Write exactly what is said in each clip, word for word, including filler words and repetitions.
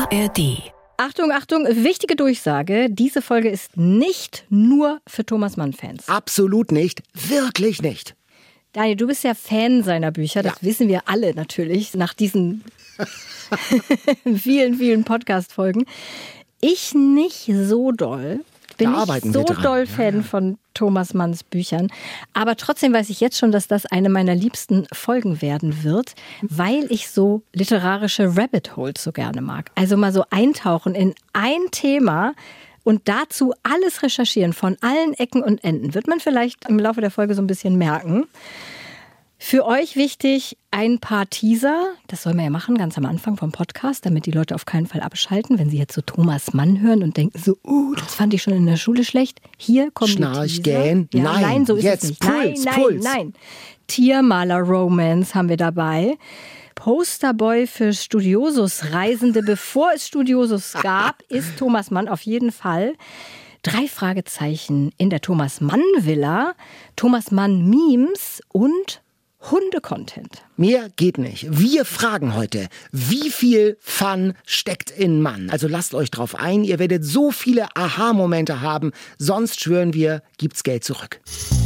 R D. Achtung, Achtung, wichtige Durchsage. Diese Folge ist nicht nur für Thomas Mann-Fans. Absolut nicht, wirklich nicht. Daniel, du bist ja Fan seiner Bücher, das ja. wissen wir alle natürlich, nach diesen vielen, vielen Podcast-Folgen. Ich nicht so doll. Bin nicht so doll Fan ja, ja. von Thomas Manns Büchern. Aber trotzdem weiß ich jetzt schon, dass das eine meiner liebsten Folgen werden wird, weil ich so literarische Rabbit Holes so gerne mag. Also mal so eintauchen in ein Thema und dazu alles recherchieren von allen Ecken und Enden. Wird man vielleicht im Laufe der Folge so ein bisschen merken. Für euch wichtig, ein paar Teaser, das soll man ja machen, ganz am Anfang vom Podcast, damit die Leute auf keinen Fall abschalten, wenn sie jetzt so Thomas Mann hören und denken so, uh, das fand ich schon in der Schule schlecht. Hier kommen Schnarch, die Teaser. Gähn. Ja, nein, nein, so ist jetzt es nicht. Puls, nein, Puls. nein, nein. Tiermaler-Romance haben wir dabei. Posterboy für Studiosus Reisende, bevor es Studiosus gab, ist Thomas Mann auf jeden Fall. Drei Fragezeichen in der Thomas Mann Villa, Thomas Mann Memes und Hunde-Content. Mehr geht nicht. Wir fragen heute, wie viel Fun steckt in Mann? Also lasst euch drauf ein, ihr werdet so viele Aha-Momente haben, sonst schwören wir, gibt's Geld zurück.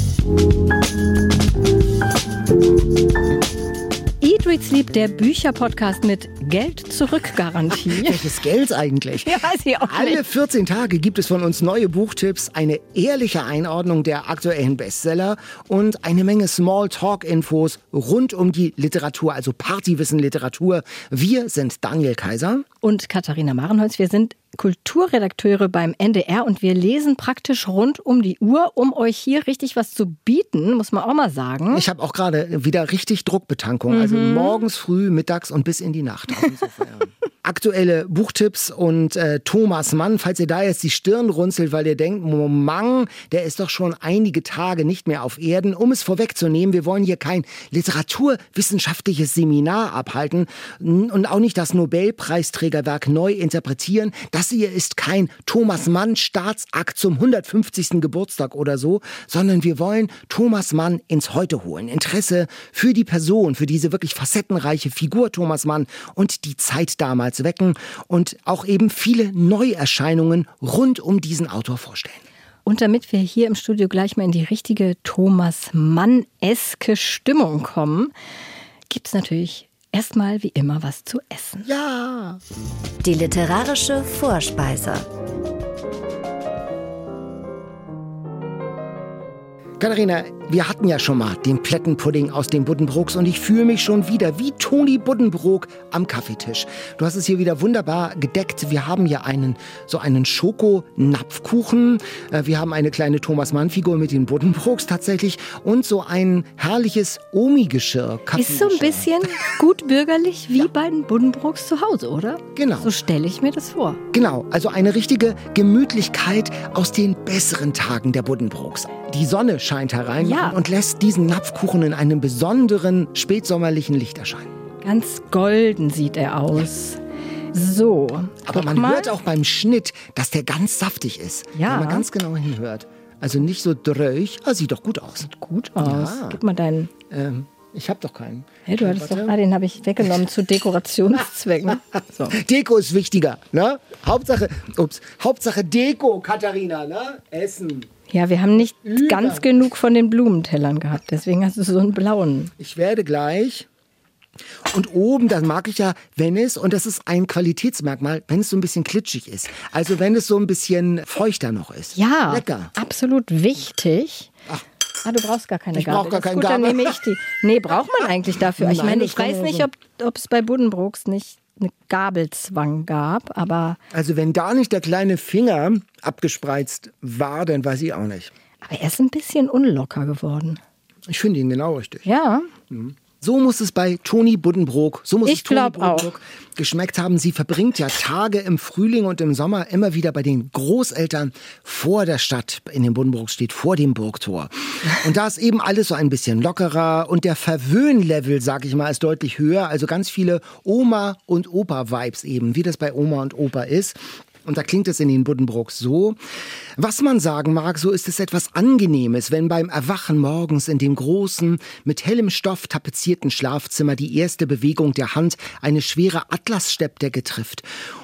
Eat, Read, Sleep, der Bücher-Podcast mit Geld-Zurück-Garantie. Welches Geld eigentlich? Ja, weiß ich auch nicht. Alle vierzehn Tage gibt es von uns neue Buchtipps, eine ehrliche Einordnung der aktuellen Bestseller und eine Menge Small-Talk-Infos rund um die Literatur, also Partywissen-Literatur. Wir sind Daniel Kaiser und Katharina Marenholz. Wir sind Kulturredakteure beim N D R und wir lesen praktisch rund um die Uhr, um euch hier richtig was zu bieten, muss man auch mal sagen. Ich habe auch gerade wieder richtig Druckbetankung, also Mhm. morgens früh, mittags und bis in die Nacht. Aktuelle Buchtipps und äh, Thomas Mann, falls ihr da jetzt die Stirn runzelt, weil ihr denkt, Mann, der ist doch schon einige Tage nicht mehr auf Erden. Um es vorwegzunehmen, wir wollen hier kein literaturwissenschaftliches Seminar abhalten und auch nicht das Nobelpreisträgerwerk neu interpretieren. Das hier ist kein Thomas Mann Staatsakt zum hundertfünfzigsten Geburtstag oder so, sondern wir wollen Thomas Mann ins Heute holen. Interesse für die Person, für diese wirklich facettenreiche Figur Thomas Mann und die Zeit damals wecken und auch eben viele Neuerscheinungen rund um diesen Autor vorstellen. Und damit wir hier im Studio gleich mal in die richtige Thomas Mann-eske Stimmung kommen, gibt es natürlich erstmal wie immer was zu essen. Ja! Die literarische Vorspeise. Katharina, wir hatten ja schon mal den Plettenpudding aus den Buddenbrooks und ich fühle mich schon wieder wie Toni Buddenbrook am Kaffeetisch. Du hast es hier wieder wunderbar gedeckt. Wir haben hier einen, so einen Schokonapfkuchen. Wir haben eine kleine Thomas-Mann-Figur mit den Buddenbrooks tatsächlich und so ein herrliches Omi-Geschirr. Ist so ein bisschen gut bürgerlich wie ja. bei den Buddenbrooks zu Hause, oder? Genau. So stelle ich mir das vor. Genau, also eine richtige Gemütlichkeit aus den besseren Tagen der Buddenbrooks. Die Sonne scheint herein ja. und lässt diesen Napfkuchen in einem besonderen spätsommerlichen Licht erscheinen. Ganz golden sieht er aus. Ja. So. Aber man mal. hört auch beim Schnitt, dass der ganz saftig ist. Ja. Wenn man ganz genau hinhört. Also nicht so dröch. Ah, sieht doch gut aus. Sieht gut aus. Ja. Gib mal deinen. Ähm, ich hab doch keinen. Hey, du hattest doch, ah, den habe ich weggenommen zu Dekorationszwecken. So. Deko ist wichtiger, ne? Hauptsache, ups, Hauptsache Deko, Katharina, ne? Essen. Ja, wir haben nicht Über. ganz genug von den Blumentellern gehabt. Deswegen hast du so einen blauen. Ich werde gleich. Und oben, das mag ich ja, wenn es, und das ist ein Qualitätsmerkmal, wenn es so ein bisschen klitschig ist. Also wenn es so ein bisschen feuchter noch ist. Ja, lecker. Absolut wichtig. Ach. Ah, du brauchst gar keine ich Gabel. Ich brauche gar keine gut, Gabel. Dann nehme ich die. Nee, braucht man eigentlich dafür. Ich Nein, meine, ich weiß so. nicht, ob es bei Buddenbrooks nicht eine Gabelzwang gab, aber... Also wenn da nicht der kleine Finger abgespreizt war, dann weiß ich auch nicht. Aber er ist ein bisschen unlocker geworden. Ich finde ihn genau richtig. Ja. Mhm. So muss es bei Toni Buddenbrook, so muss ich es Toni Buddenbrook geschmeckt haben. Sie verbringt ja Tage im Frühling und im Sommer immer wieder bei den Großeltern vor der Stadt. In den Buddenbrooks steht vor dem Burgtor. Und da ist eben alles so ein bisschen lockerer und der Verwöhnlevel, sag ich mal, ist deutlich höher. Also ganz viele Oma- und Opa-Vibes eben, wie das bei Oma und Opa ist. Und da klingt es in den Buddenbrooks so. Was man sagen mag, so ist es etwas Angenehmes, wenn beim Erwachen morgens in dem großen, mit hellem Stoff tapezierten Schlafzimmer die erste Bewegung der Hand eine schwere Atlassteppdecke trifft.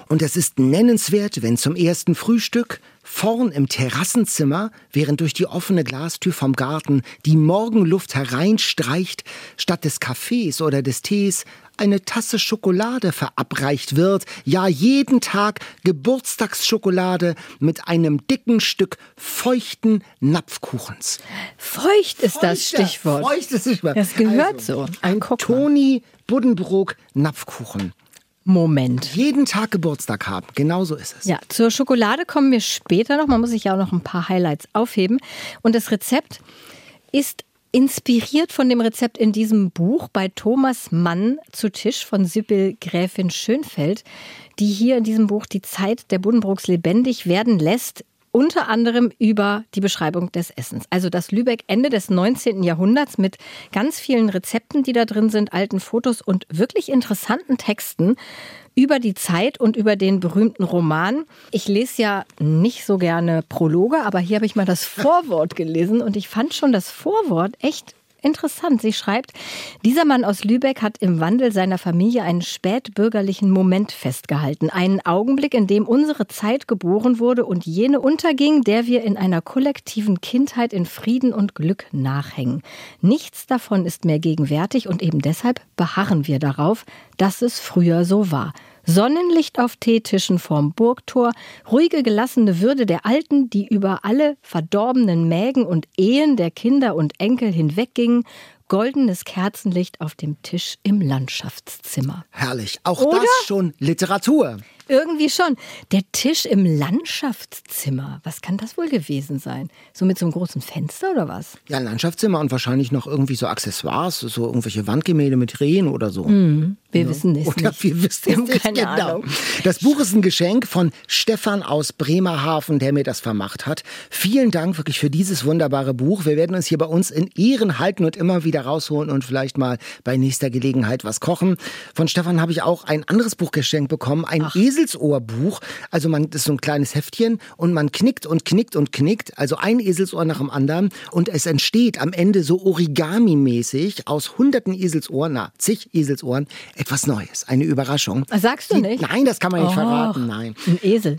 Und es ist nennenswert, wenn zum ersten Frühstück vorn im Terrassenzimmer, während durch die offene Glastür vom Garten die Morgenluft hereinstreicht, statt des Kaffees oder des Tees eine Tasse Schokolade verabreicht wird. Ja, jeden Tag Geburtstagsschokolade mit einem dicken Stück feuchten Napfkuchens. Feucht ist das Feuchter, Stichwort. Feucht ist das Stichwort. Das gehört also, so. Ein Toni Buddenbrook Napfkuchen. Moment. Jeden Tag Geburtstag haben. Genau so ist es. Ja, zur Schokolade kommen wir später noch. Man muss sich ja auch noch ein paar Highlights aufheben. Und das Rezept ist inspiriert von dem Rezept in diesem Buch bei Thomas Mann zu Tisch von Sibylle Gräfin Schönfeld, die hier in diesem Buch die Zeit der Buddenbrooks lebendig werden lässt. Unter anderem über die Beschreibung des Essens. Also das Lübeck Ende des neunzehnten Jahrhunderts mit ganz vielen Rezepten, die da drin sind, alten Fotos und wirklich interessanten Texten über die Zeit und über den berühmten Roman. Ich lese ja nicht so gerne Prologe, aber hier habe ich mal das Vorwort gelesen und ich fand schon das Vorwort echt interessant. Sie schreibt, dieser Mann aus Lübeck hat im Wandel seiner Familie einen spätbürgerlichen Moment festgehalten. Einen Augenblick, in dem unsere Zeit geboren wurde und jene unterging, der wir in einer kollektiven Kindheit in Frieden und Glück nachhängen. Nichts davon ist mehr gegenwärtig und eben deshalb beharren wir darauf, dass es früher so war. Sonnenlicht auf Teetischen vorm Burgtor, ruhige, gelassene Würde der Alten, die über alle verdorbenen Mägen und Ehen der Kinder und Enkel hinweggingen, goldenes Kerzenlicht auf dem Tisch im Landschaftszimmer. Herrlich. Auch Oder? das schon Literatur. Irgendwie schon. Der Tisch im Landschaftszimmer. Was kann das wohl gewesen sein? So mit so einem großen Fenster oder was? Ja, ein Landschaftszimmer und wahrscheinlich noch irgendwie so Accessoires, so irgendwelche Wandgemälde mit Rehen oder so. Mm, wir ja. wissen es Oder nicht. wir wissen es nicht. Keine Genau. Ahnung. Das Buch ist ein Geschenk von Stefan aus Bremerhaven, der mir das vermacht hat. Vielen Dank wirklich für dieses wunderbare Buch. Wir werden uns hier bei uns in Ehren halten und immer wieder rausholen und vielleicht mal bei nächster Gelegenheit was kochen. Von Stefan habe ich auch ein anderes Buch geschenkt bekommen, ein Ach. Eselsohrbuch. Also man, das ist so ein kleines Heftchen und man knickt und knickt und knickt, also ein Eselsohr nach dem anderen und es entsteht am Ende so Origami-mäßig aus hunderten Eselsohren, na, zig Eselsohren, etwas Neues, eine Überraschung. Sagst du Die, nicht? Nein, das kann man nicht Och, verraten, nein. Ein Esel.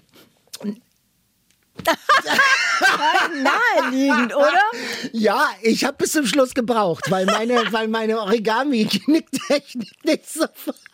Naheliegend, oder? Ja, ich habe bis zum Schluss gebraucht, weil meine, weil meine Origami-Knicktechnik nicht so...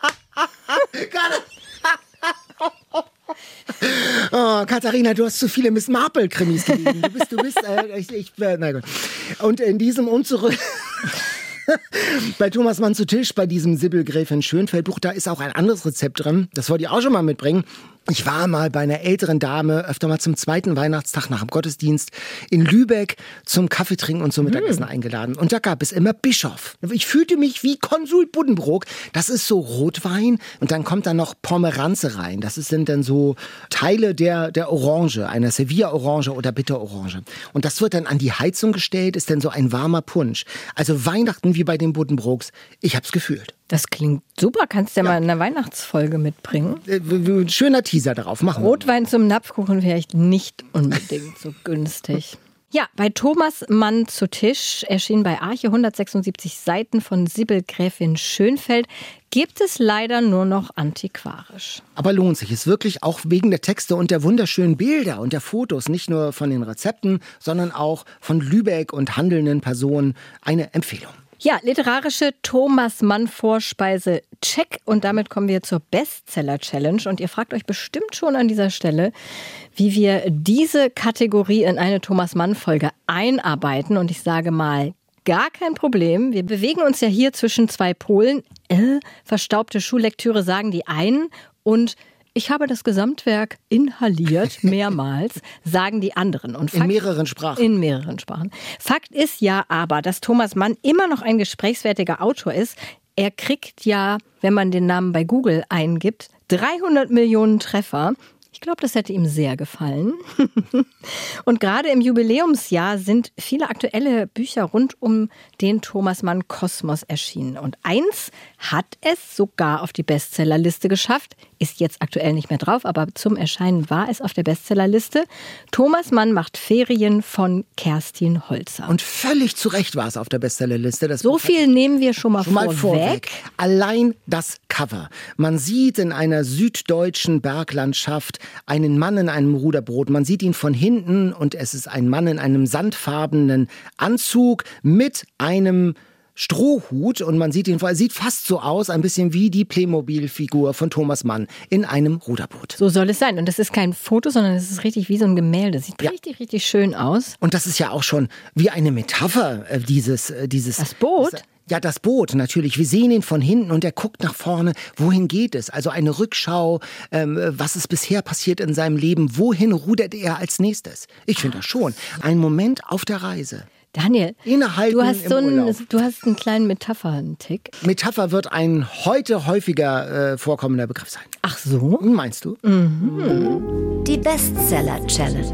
Oh, Katharina, du hast zu viele Miss Marple-Krimis gelesen. Du bist, du bist, äh, ich, ich, äh, na gut. Und in diesem Unzurück... Bei Thomas Mann zu Tisch, bei diesem Sibylle Gräfin Schönfeld Buch, da ist auch ein anderes Rezept drin. Das wollte ich auch schon mal mitbringen. Ich war mal bei einer älteren Dame, öfter mal zum zweiten Weihnachtstag nach dem Gottesdienst in Lübeck zum Kaffee trinken und zum Mittagessen mm. eingeladen. Und da gab es immer Bischof. Ich fühlte mich wie Konsul Buddenbrook. Das ist so Rotwein und dann kommt da noch Pomeranze rein. Das sind dann so Teile der, der Orange, einer Sevilla-Orange oder Bitterorange. Und das wird dann an die Heizung gestellt, ist dann so ein warmer Punsch. Also Weihnachten wie bei den Buddenbrooks. Ich hab's gefühlt. Das klingt super. Kannst du ja, ja mal in einer Weihnachtsfolge mitbringen. Äh, schöner Teaser darauf. Machen wir. Rotwein zum Napfkuchen vielleicht nicht unbedingt so günstig. Ja, bei Thomas Mann zu Tisch, erschien bei Arche, hundertsechsundsiebzig Seiten von Sibylle Gräfin Schönfeld, gibt es leider nur noch antiquarisch. Aber lohnt sich. Ist wirklich auch wegen der Texte und der wunderschönen Bilder und der Fotos, nicht nur von den Rezepten, sondern auch von Lübeck und handelnden Personen, eine Empfehlung. Ja, literarische Thomas Mann Vorspeise check. Und damit kommen wir zur Bestseller-Challenge. Und ihr fragt euch bestimmt schon an dieser Stelle, wie wir diese Kategorie in eine Thomas Mann-Folge einarbeiten. Und ich sage mal, gar kein Problem. Wir bewegen uns ja hier zwischen zwei Polen. Äh, verstaubte Schullektüre sagen die einen und ich habe das Gesamtwerk inhaliert, mehrmals, sagen die anderen. Und Fakt, in mehreren Sprachen. In mehreren Sprachen. Fakt ist ja aber, dass Thomas Mann immer noch ein gesprächswertiger Autor ist. Er kriegt ja, wenn man den Namen bei Google eingibt, dreihundert Millionen Treffer. Ich glaube, das hätte ihm sehr gefallen. Und gerade im Jubiläumsjahr sind viele aktuelle Bücher rund um den Thomas Mann Kosmos erschienen. Und eins hat es sogar auf die Bestsellerliste geschafft, ist jetzt aktuell nicht mehr drauf, aber zum Erscheinen war es auf der Bestsellerliste. Thomas Mann macht Ferien von Kerstin Holzer. Und völlig zu Recht war es auf der Bestsellerliste. Das so viel nehmen wir schon mal, schon mal vorweg. vorweg. Allein das Cover. Man sieht in einer süddeutschen Berglandschaft einen Mann in einem Ruderboot. Man sieht ihn von hinten und es ist ein Mann in einem sandfarbenen Anzug mit einem Strohhut und man sieht ihn, er sieht fast so aus, ein bisschen wie die Playmobil-Figur von Thomas Mann in einem Ruderboot. So soll es sein. Und das ist kein Foto, sondern es ist richtig wie so ein Gemälde. Sieht ja. richtig, richtig schön aus. Und das ist ja auch schon wie eine Metapher, dieses... dieses das Boot? Das, ja, das Boot natürlich. Wir sehen ihn von hinten und er guckt nach vorne. Wohin geht es? Also eine Rückschau, ähm, was ist bisher passiert in seinem Leben? Wohin rudert er als nächstes? Ich finde das schon. Ein Moment auf der Reise. Daniel, du hast, so einen, du hast einen kleinen Metapher-Tick. Metapher wird ein heute häufiger äh, vorkommender Begriff sein. Ach so? Meinst du? Mhm. Die Bestseller-Challenge.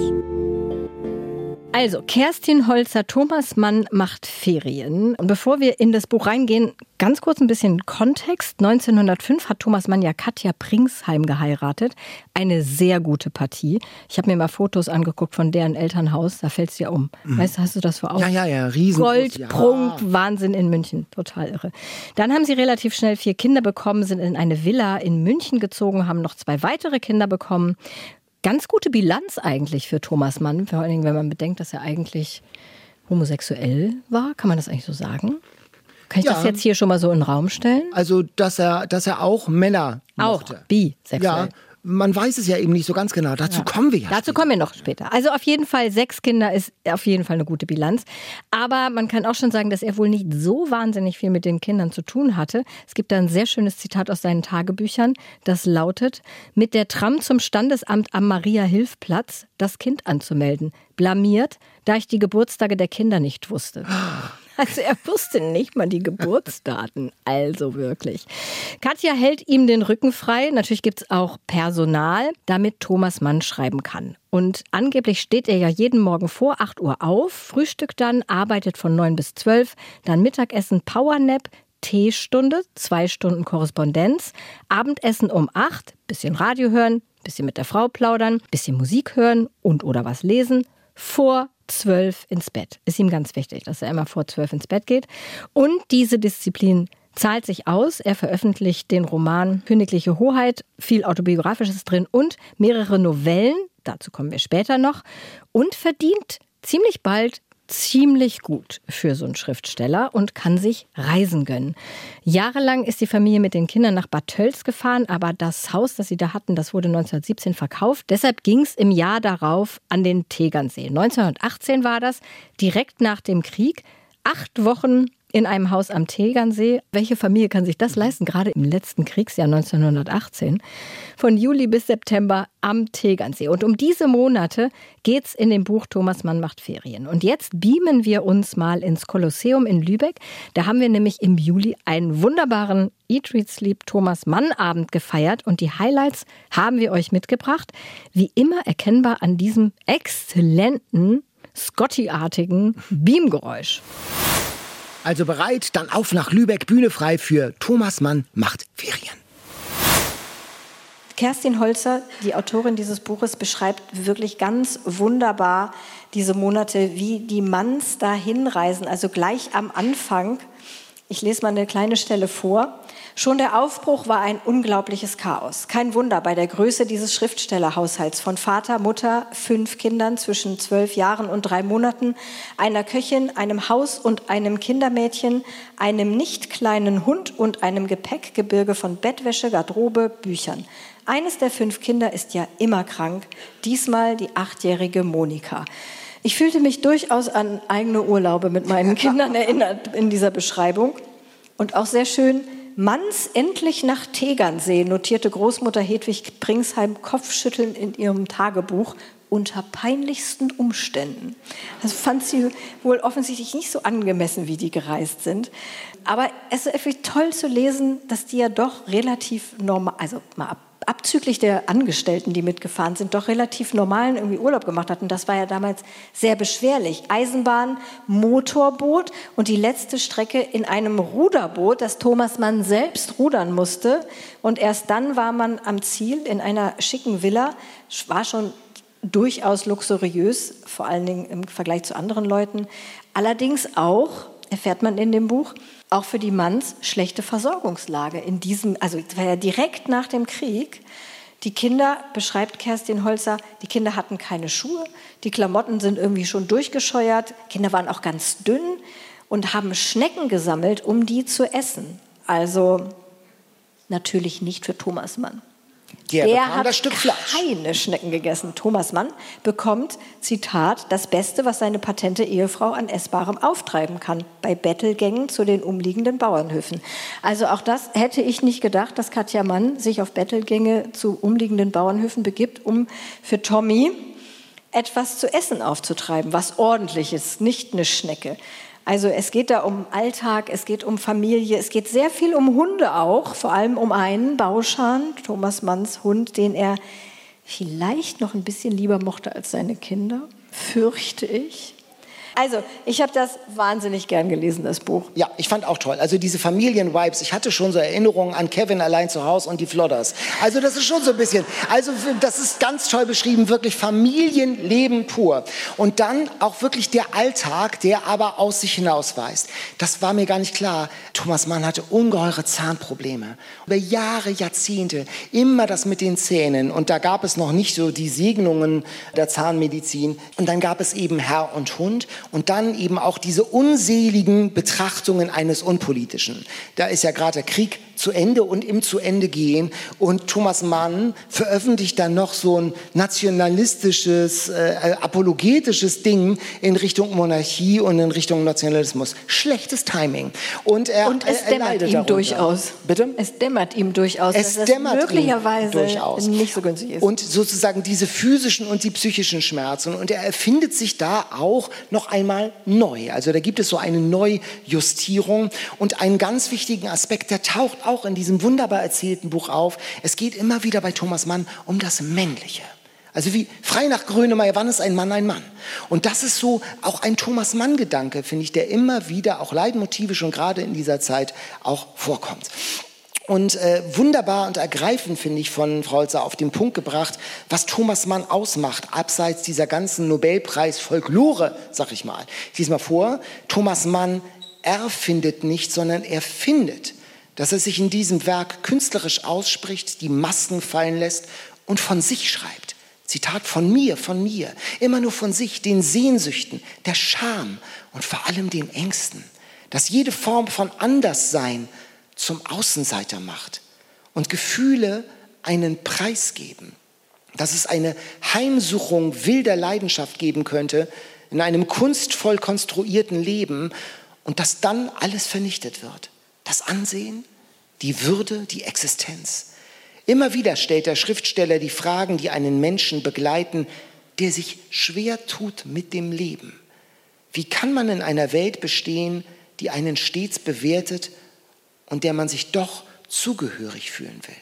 Also, Kerstin Holzer, Thomas Mann macht Ferien. Und bevor wir in das Buch reingehen, ganz kurz ein bisschen Kontext. neunzehnhundertfünf hat Thomas Mann ja Katja Pringsheim geheiratet. Eine sehr gute Partie. Ich habe mir mal Fotos angeguckt von deren Elternhaus. Da fällt es dir um. Mhm. Weißt du, hast du das vor Augen? Ja, ja, ja. Riesen. Goldprunk, ja. Wahnsinn in München. Total irre. Dann haben sie relativ schnell vier Kinder bekommen, sind in eine Villa in München gezogen, haben noch zwei weitere Kinder bekommen. Ganz gute Bilanz eigentlich für Thomas Mann, vor allen Dingen, wenn man bedenkt, dass er eigentlich homosexuell war. Kann man das eigentlich so sagen? Kann ich ja. das jetzt hier schon mal so in den Raum stellen? Also, dass er, dass er auch Männer mochte. Auch bisexuell. Ja. Man weiß es ja eben nicht so ganz genau. Dazu ja. kommen wir ja. Dazu später. kommen wir noch später. Also auf jeden Fall, sechs Kinder ist auf jeden Fall eine gute Bilanz. Aber man kann auch schon sagen, dass er wohl nicht so wahnsinnig viel mit den Kindern zu tun hatte. Es gibt da ein sehr schönes Zitat aus seinen Tagebüchern, das lautet: Mit der Tram zum Standesamt am Maria-Hilf-Platz das Kind anzumelden. Blamiert, da ich die Geburtstage der Kinder nicht wusste. Also er wusste nicht mal die Geburtsdaten. Also wirklich. Katja hält ihm den Rücken frei. Natürlich gibt es auch Personal, damit Thomas Mann schreiben kann. Und angeblich steht er ja jeden Morgen vor acht Uhr auf, frühstückt dann, arbeitet von neun bis zwölf, dann Mittagessen, Powernap, Teestunde, zwei Stunden Korrespondenz, Abendessen um acht, bisschen Radio hören, bisschen mit der Frau plaudern, bisschen Musik hören und oder was lesen, vor zwölf ins Bett. Ist ihm ganz wichtig, dass er immer vor zwölf ins Bett geht. Und diese Disziplin zahlt sich aus. Er veröffentlicht den Roman Königliche Hoheit, viel Autobiografisches drin und mehrere Novellen, dazu kommen wir später noch, und verdient ziemlich bald ziemlich gut für so einen Schriftsteller und kann sich Reisen gönnen. Jahrelang ist die Familie mit den Kindern nach Bad Tölz gefahren, aber das Haus, das sie da hatten, das wurde neunzehnhundertsiebzehn verkauft. Deshalb ging es im Jahr darauf an den Tegernsee. neunzehnhundertachtzehn war das, direkt nach dem Krieg. Acht Wochen in einem Haus am Tegernsee. Welche Familie kann sich das leisten? Gerade im letzten Kriegsjahr neunzehnhundertachtzehn. Von Juli bis September am Tegernsee. Und um diese Monate geht's in dem Buch Thomas Mann macht Ferien. Und jetzt beamen wir uns mal ins Kolosseum in Lübeck. Da haben wir nämlich im Juli einen wunderbaren Eat, Read, Sleep Thomas Mann Abend gefeiert. Und die Highlights haben wir euch mitgebracht. Wie immer erkennbar an diesem exzellenten, Scotty-artigen Beamgeräusch. Also bereit, dann auf nach Lübeck, Bühne frei für Thomas Mann macht Ferien. Kerstin Holzer, die Autorin dieses Buches, beschreibt wirklich ganz wunderbar diese Monate, wie die Manns da hinreisen, also gleich am Anfang. Ich lese mal eine kleine Stelle vor. Schon der Aufbruch war ein unglaubliches Chaos. Kein Wunder bei der Größe dieses Schriftstellerhaushalts von Vater, Mutter, fünf Kindern zwischen zwölf Jahren und drei Monaten, einer Köchin, einem Haus- und einem Kindermädchen, einem nicht kleinen Hund und einem Gepäckgebirge von Bettwäsche, Garderobe, Büchern. Eines der fünf Kinder ist ja immer krank, diesmal die achtjährige Monika. Ich fühlte mich durchaus an eigene Urlaube mit meinen Kindern erinnert in dieser Beschreibung. Und auch sehr schön, Manns endlich nach Tegernsee, notierte Großmutter Hedwig Pringsheim kopfschüttelnd in ihrem Tagebuch, unter peinlichsten Umständen. Das fand sie wohl offensichtlich nicht so angemessen, wie die gereist sind. Aber es ist wirklich toll zu lesen, dass die ja doch relativ normal, also mal ab abzüglich der Angestellten, die mitgefahren sind, doch relativ normalen irgendwie Urlaub gemacht hatten. Das war ja damals sehr beschwerlich. Eisenbahn, Motorboot und die letzte Strecke in einem Ruderboot, das Thomas Mann selbst rudern musste. Und erst dann war man am Ziel in einer schicken Villa. War schon durchaus luxuriös, vor allen Dingen im Vergleich zu anderen Leuten. Allerdings auch, erfährt man in dem Buch, auch für die Manns schlechte Versorgungslage in diesem, also es war ja direkt nach dem Krieg. Die Kinder, beschreibt Kerstin Holzer, die Kinder hatten keine Schuhe, die Klamotten sind irgendwie schon durchgescheuert, Kinder waren auch ganz dünn und haben Schnecken gesammelt, um die zu essen. Also natürlich nicht für Thomas Mann. Der, der hat das Stück Fleisch. keine Schnecken gegessen. Thomas Mann bekommt, Zitat, das Beste, was seine patente Ehefrau an Essbarem auftreiben kann, bei Bettelgängen zu den umliegenden Bauernhöfen. Also auch das hätte ich nicht gedacht, dass Katja Mann sich auf Bettelgänge zu umliegenden Bauernhöfen begibt, um für Tommy etwas zu essen aufzutreiben, was Ordentliches, nicht eine Schnecke. Also es geht da um Alltag, es geht um Familie, es geht sehr viel um Hunde auch, vor allem um einen, Bauschan, Thomas Manns Hund, den er vielleicht noch ein bisschen lieber mochte als seine Kinder, fürchte ich. Also, ich habe das wahnsinnig gern gelesen, das Buch. Ja, ich fand auch toll. Also diese Familien-Vibes. Ich hatte schon so Erinnerungen an Kevin allein zu Hause und die Flodders. Also das ist schon so ein bisschen, also das ist ganz toll beschrieben, wirklich Familienleben pur. Und dann auch wirklich der Alltag, der aber aus sich hinausweist. Das war mir gar nicht klar. Thomas Mann hatte ungeheure Zahnprobleme. Über Jahre, Jahrzehnte, immer das mit den Zähnen. Und da gab es noch nicht so die Segnungen der Zahnmedizin. Und dann gab es eben Herr und Hund. Und dann eben auch diese unseligen Betrachtungen eines Unpolitischen. Da ist ja gerade der Krieg zu Ende und im zu Ende gehen. Und Thomas Mann veröffentlicht dann noch so ein nationalistisches, äh, apologetisches Ding in Richtung Monarchie und in Richtung Nationalismus. Schlechtes Timing. Und, er, und es er, er dämmert ihm darunter. durchaus. Bitte? Es dämmert ihm durchaus, es dass dämmert das möglicherweise durchaus. nicht so günstig ist. Und sozusagen diese physischen und die psychischen Schmerzen. Und er erfindet sich da auch noch einmal neu. Also da gibt es so eine Neujustierung. Und einen ganz wichtigen Aspekt, der taucht auch in diesem wunderbar erzählten Buch auf. Es geht immer wieder bei Thomas Mann um das Männliche. Also wie frei nach Grönemeyer, wann ist ein Mann ein Mann? Und das ist so auch ein Thomas Mann-Gedanke, finde ich, der immer wieder auch leitmotivisch und gerade in dieser Zeit auch vorkommt. Und äh, wunderbar und ergreifend, finde ich, von Frau Holzer auf den Punkt gebracht, was Thomas Mann ausmacht, abseits dieser ganzen Nobelpreis-Folklore, sag ich mal. Ich lese mal vor, Thomas Mann erfindet nicht, sondern er findet, dass er sich in diesem Werk künstlerisch ausspricht, die Masken fallen lässt und von sich schreibt. Zitat, von mir, von mir, immer nur von sich, den Sehnsüchten, der Scham und vor allem den Ängsten, dass jede Form von Anderssein zum Außenseiter macht und Gefühle einen Preis geben, dass es eine Heimsuchung wilder Leidenschaft geben könnte in einem kunstvoll konstruierten Leben und dass dann alles vernichtet wird. Das Ansehen, die Würde, die Existenz. Immer wieder stellt der Schriftsteller die Fragen, die einen Menschen begleiten, der sich schwer tut mit dem Leben. Wie kann man in einer Welt bestehen, die einen stets bewertet und der man sich doch zugehörig fühlen will?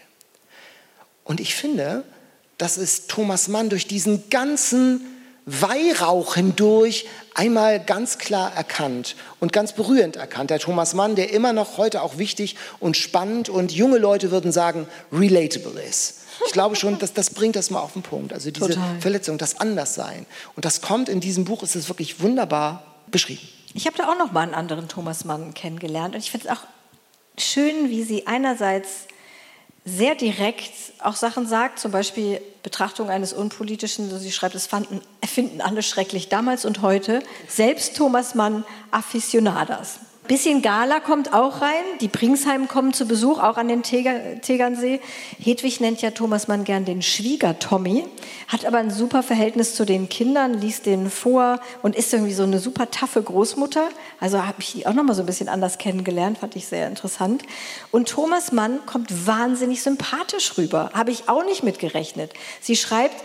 Und ich finde, das ist Thomas Mann durch diesen ganzen Weihrauch hindurch einmal ganz klar erkannt und ganz berührend erkannt. Der Thomas Mann, der immer noch heute auch wichtig und spannend und junge Leute würden sagen, relatable ist. Ich glaube schon, dass das bringt das mal auf den Punkt. Also diese Total. Verletzung, das Anderssein. Und das kommt in diesem Buch, ist es wirklich wunderbar beschrieben. Ich habe da auch noch mal einen anderen Thomas Mann kennengelernt und ich finde es auch schön, wie sie einerseits sehr direkt auch Sachen sagt, zum Beispiel Betrachtung eines Unpolitischen. Sie schreibt, es fanden, finden alle schrecklich damals und heute. Selbst Thomas Mann Aficionadas. Bisschen Gala kommt auch rein. Die Pringsheim kommen zu Besuch, auch an den Teger, Tegernsee. Hedwig nennt ja Thomas Mann gern den Schwieger-Tommy, hat aber ein super Verhältnis zu den Kindern, liest denen vor und ist irgendwie so eine super taffe Großmutter. Also habe ich die auch noch mal so ein bisschen anders kennengelernt, fand ich sehr interessant. Und Thomas Mann kommt wahnsinnig sympathisch rüber, habe ich auch nicht mit gerechnet. Sie schreibt,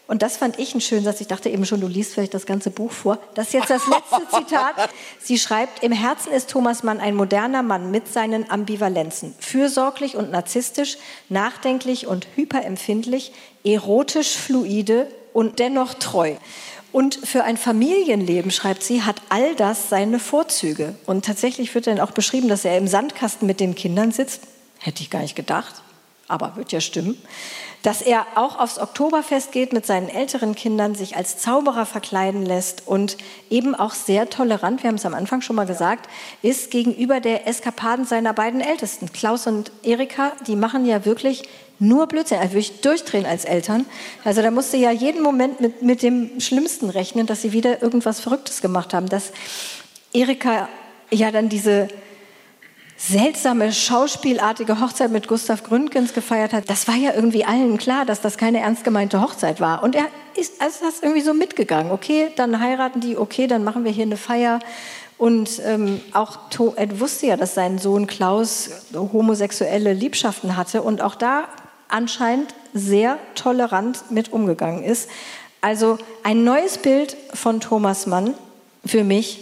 Und das fand ich einen schönen Satz. Ich dachte eben schon, du liest vielleicht das ganze Buch vor. Das ist jetzt das letzte Zitat. Sie schreibt, im Herzen ist Thomas Mann ein moderner Mann mit seinen Ambivalenzen. Fürsorglich und narzisstisch, nachdenklich und hyperempfindlich, erotisch fluide und dennoch treu. Und für ein Familienleben, schreibt sie, hat all das seine Vorzüge. Und tatsächlich wird dann auch beschrieben, dass er im Sandkasten mit den Kindern sitzt. Hätte ich gar nicht gedacht, aber wird ja stimmen. Dass er auch aufs Oktoberfest geht mit seinen älteren Kindern, sich als Zauberer verkleiden lässt und eben auch sehr tolerant, wir haben es am Anfang schon mal gesagt, ist gegenüber der Eskapaden seiner beiden Ältesten. Klaus und Erika, die machen ja wirklich nur Blödsinn, also wirklich durchdrehen als Eltern. Also da musste ja jeden Moment mit, mit dem Schlimmsten rechnen, dass sie wieder irgendwas Verrücktes gemacht haben. Dass Erika ja dann diese seltsame, schauspielartige Hochzeit mit Gustav Gründgens gefeiert hat, das war ja irgendwie allen klar, dass das keine ernst gemeinte Hochzeit war. Und er ist also das irgendwie so mitgegangen. Okay, dann heiraten die, okay, dann machen wir hier eine Feier. Und ähm, auch er wusste ja, dass sein Sohn Klaus homosexuelle Liebschaften hatte und auch da anscheinend sehr tolerant mit umgegangen ist. Also ein neues Bild von Thomas Mann für mich.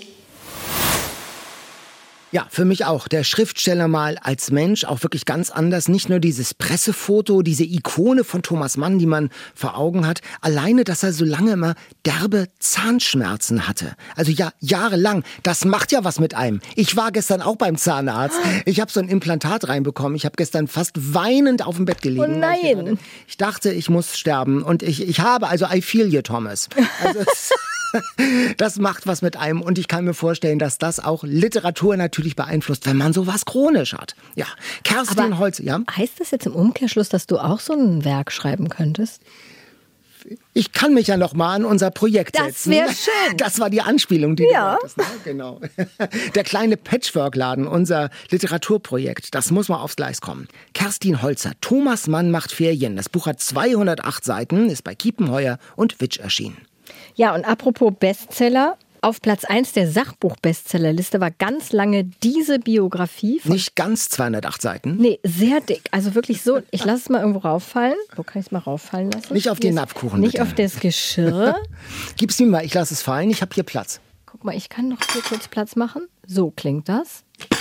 Ja, für mich auch. Der Schriftsteller mal als Mensch auch wirklich ganz anders. Nicht nur dieses Pressefoto, diese Ikone von Thomas Mann, die man vor Augen hat. Alleine, dass er so lange immer derbe Zahnschmerzen hatte. Also ja, jahrelang. Das macht ja was mit einem. Ich war gestern auch beim Zahnarzt. Ich habe so ein Implantat reinbekommen. Ich habe gestern fast weinend auf dem Bett gelegen. Oh nein! Ich dachte, ich muss sterben. Und ich, ich habe, also I feel you, Thomas. Also das macht was mit einem und ich kann mir vorstellen, dass das auch Literatur natürlich beeinflusst, wenn man sowas chronisch hat. Ja, Kerstin Holzer, ja. Heißt das jetzt im Umkehrschluss, dass du auch so ein Werk schreiben könntest? Ich kann mich ja noch mal an unser Projekt das setzen. Das wäre schön. Das war die Anspielung, die ja. du hattest. Ne? Genau. Der kleine Patchwork-Laden, unser Literaturprojekt, das muss mal aufs Gleis kommen. Kerstin Holzer, Thomas Mann macht Ferien. Das Buch hat zweihundertacht Seiten, ist bei Kiepenheuer und Witsch erschienen. Ja, und apropos Bestseller, auf Platz eins der Sachbuch-Bestsellerliste war ganz lange diese Biografie. Von Nicht ganz zweihundertacht Seiten? Nee, sehr dick. Also wirklich so, ich lasse es mal irgendwo rauffallen. Wo kann ich es mal rauffallen lassen? Nicht auf den Napfkuchen, Nicht bitte. Auf das Geschirr. Gib's mir mal, ich lasse es fallen, ich habe hier Platz. Guck mal, ich kann noch hier kurz Platz machen. So klingt das.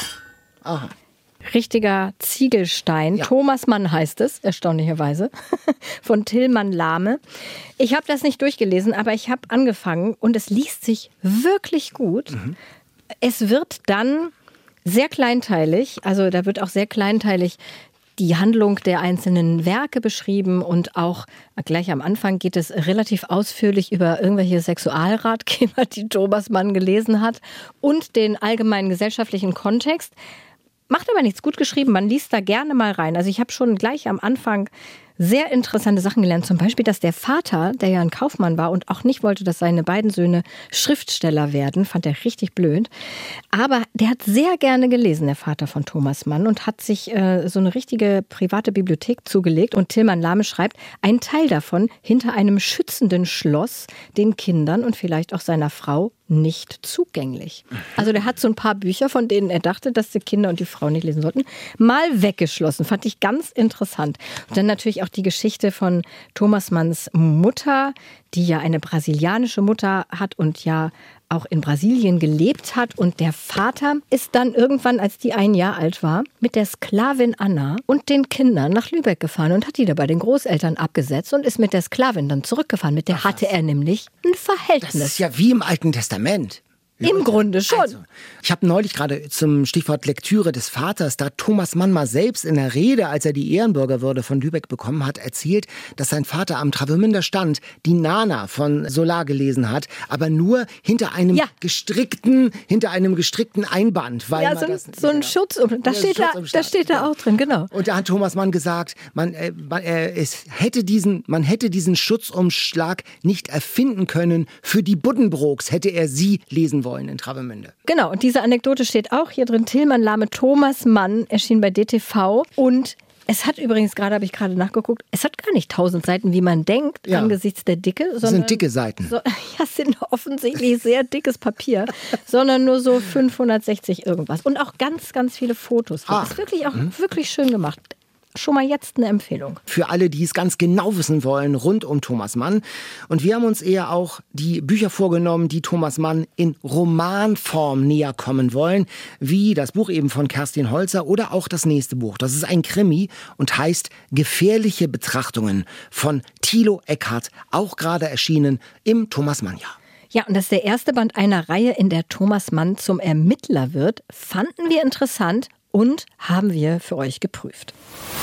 Aha. Richtiger Ziegelstein. Ja. Thomas Mann heißt es, erstaunlicherweise, von Tilman Lahme. Ich habe das nicht durchgelesen, aber ich habe angefangen und es liest sich wirklich gut. Mhm. Es wird dann sehr kleinteilig, also da wird auch sehr kleinteilig die Handlung der einzelnen Werke beschrieben und auch gleich am Anfang geht es relativ ausführlich über irgendwelche Sexualratgeber, die Thomas Mann gelesen hat und den allgemeinen gesellschaftlichen Kontext. Macht aber nichts, gut geschrieben, man liest da gerne mal rein. Also ich habe schon gleich am Anfang sehr interessante Sachen gelernt. Zum Beispiel, dass der Vater, der ja ein Kaufmann war und auch nicht wollte, dass seine beiden Söhne Schriftsteller werden, fand er richtig blöd. Aber der hat sehr gerne gelesen, der Vater von Thomas Mann, und hat sich äh, so eine richtige private Bibliothek zugelegt. Und Tilman Lahme schreibt, ein Teil davon hinter einem schützenden Schloss den Kindern und vielleicht auch seiner Frau nicht zugänglich. Also der hat so ein paar Bücher, von denen er dachte, dass die Kinder und die Frau nicht lesen sollten, mal weggeschlossen. Fand ich ganz interessant. Und dann natürlich auch die Geschichte von Thomas Manns Mutter, die ja eine brasilianische Mutter hat und ja auch in Brasilien gelebt hat. Und der Vater ist dann irgendwann, als die ein Jahr alt war, mit der Sklavin Anna und den Kindern nach Lübeck gefahren und hat die da bei den Großeltern abgesetzt und ist mit der Sklavin dann zurückgefahren. Mit der Ach, hatte er nämlich ein Verhältnis. Das ist ja wie im Alten Testament. Im Grunde schon. Also, ich habe neulich gerade zum Stichwort Lektüre des Vaters, da Thomas Mann mal selbst in der Rede, als er die Ehrenbürgerwürde von Lübeck bekommen hat, erzählt, dass sein Vater am Travemünder Stand die Nana von Solar gelesen hat, aber nur hinter einem ja. gestrickten, hinter einem gestrickten Einband. Weil ja, so, das, so ein Schutz, da ja, steht, da, da steht da auch drin, genau. Und da hat Thomas Mann gesagt, man, äh, man, äh, es hätte diesen, man hätte diesen Schutzumschlag nicht erfinden können. Für die Buddenbrooks hätte er sie lesen wollen in Travemünde. Genau, und diese Anekdote steht auch hier drin. Tilman Lahme, Thomas Mann, erschien bei D T V. Und es hat übrigens, gerade habe ich gerade nachgeguckt, es hat gar nicht tausend Seiten, wie man denkt, ja. angesichts der Dicke. Das sind dicke Seiten. So, ja, sind offensichtlich sehr dickes Papier, sondern nur so fünfhundertsechzig irgendwas. Und auch ganz, ganz viele Fotos. Das ist wirklich auch mhm. wirklich schön gemacht. schon mal jetzt eine Empfehlung. Für alle, die es ganz genau wissen wollen, rund um Thomas Mann. Und wir haben uns eher auch die Bücher vorgenommen, die Thomas Mann in Romanform näher kommen wollen, wie das Buch eben von Kerstin Holzer oder auch das nächste Buch. Das ist ein Krimi und heißt Gefährliche Betrachtungen von Thilo Eckhardt, auch gerade erschienen im Thomas Mann-Jahr. Ja, und das ist der erste Band einer Reihe, in der Thomas Mann zum Ermittler wird. Fanden wir interessant und haben wir für euch geprüft.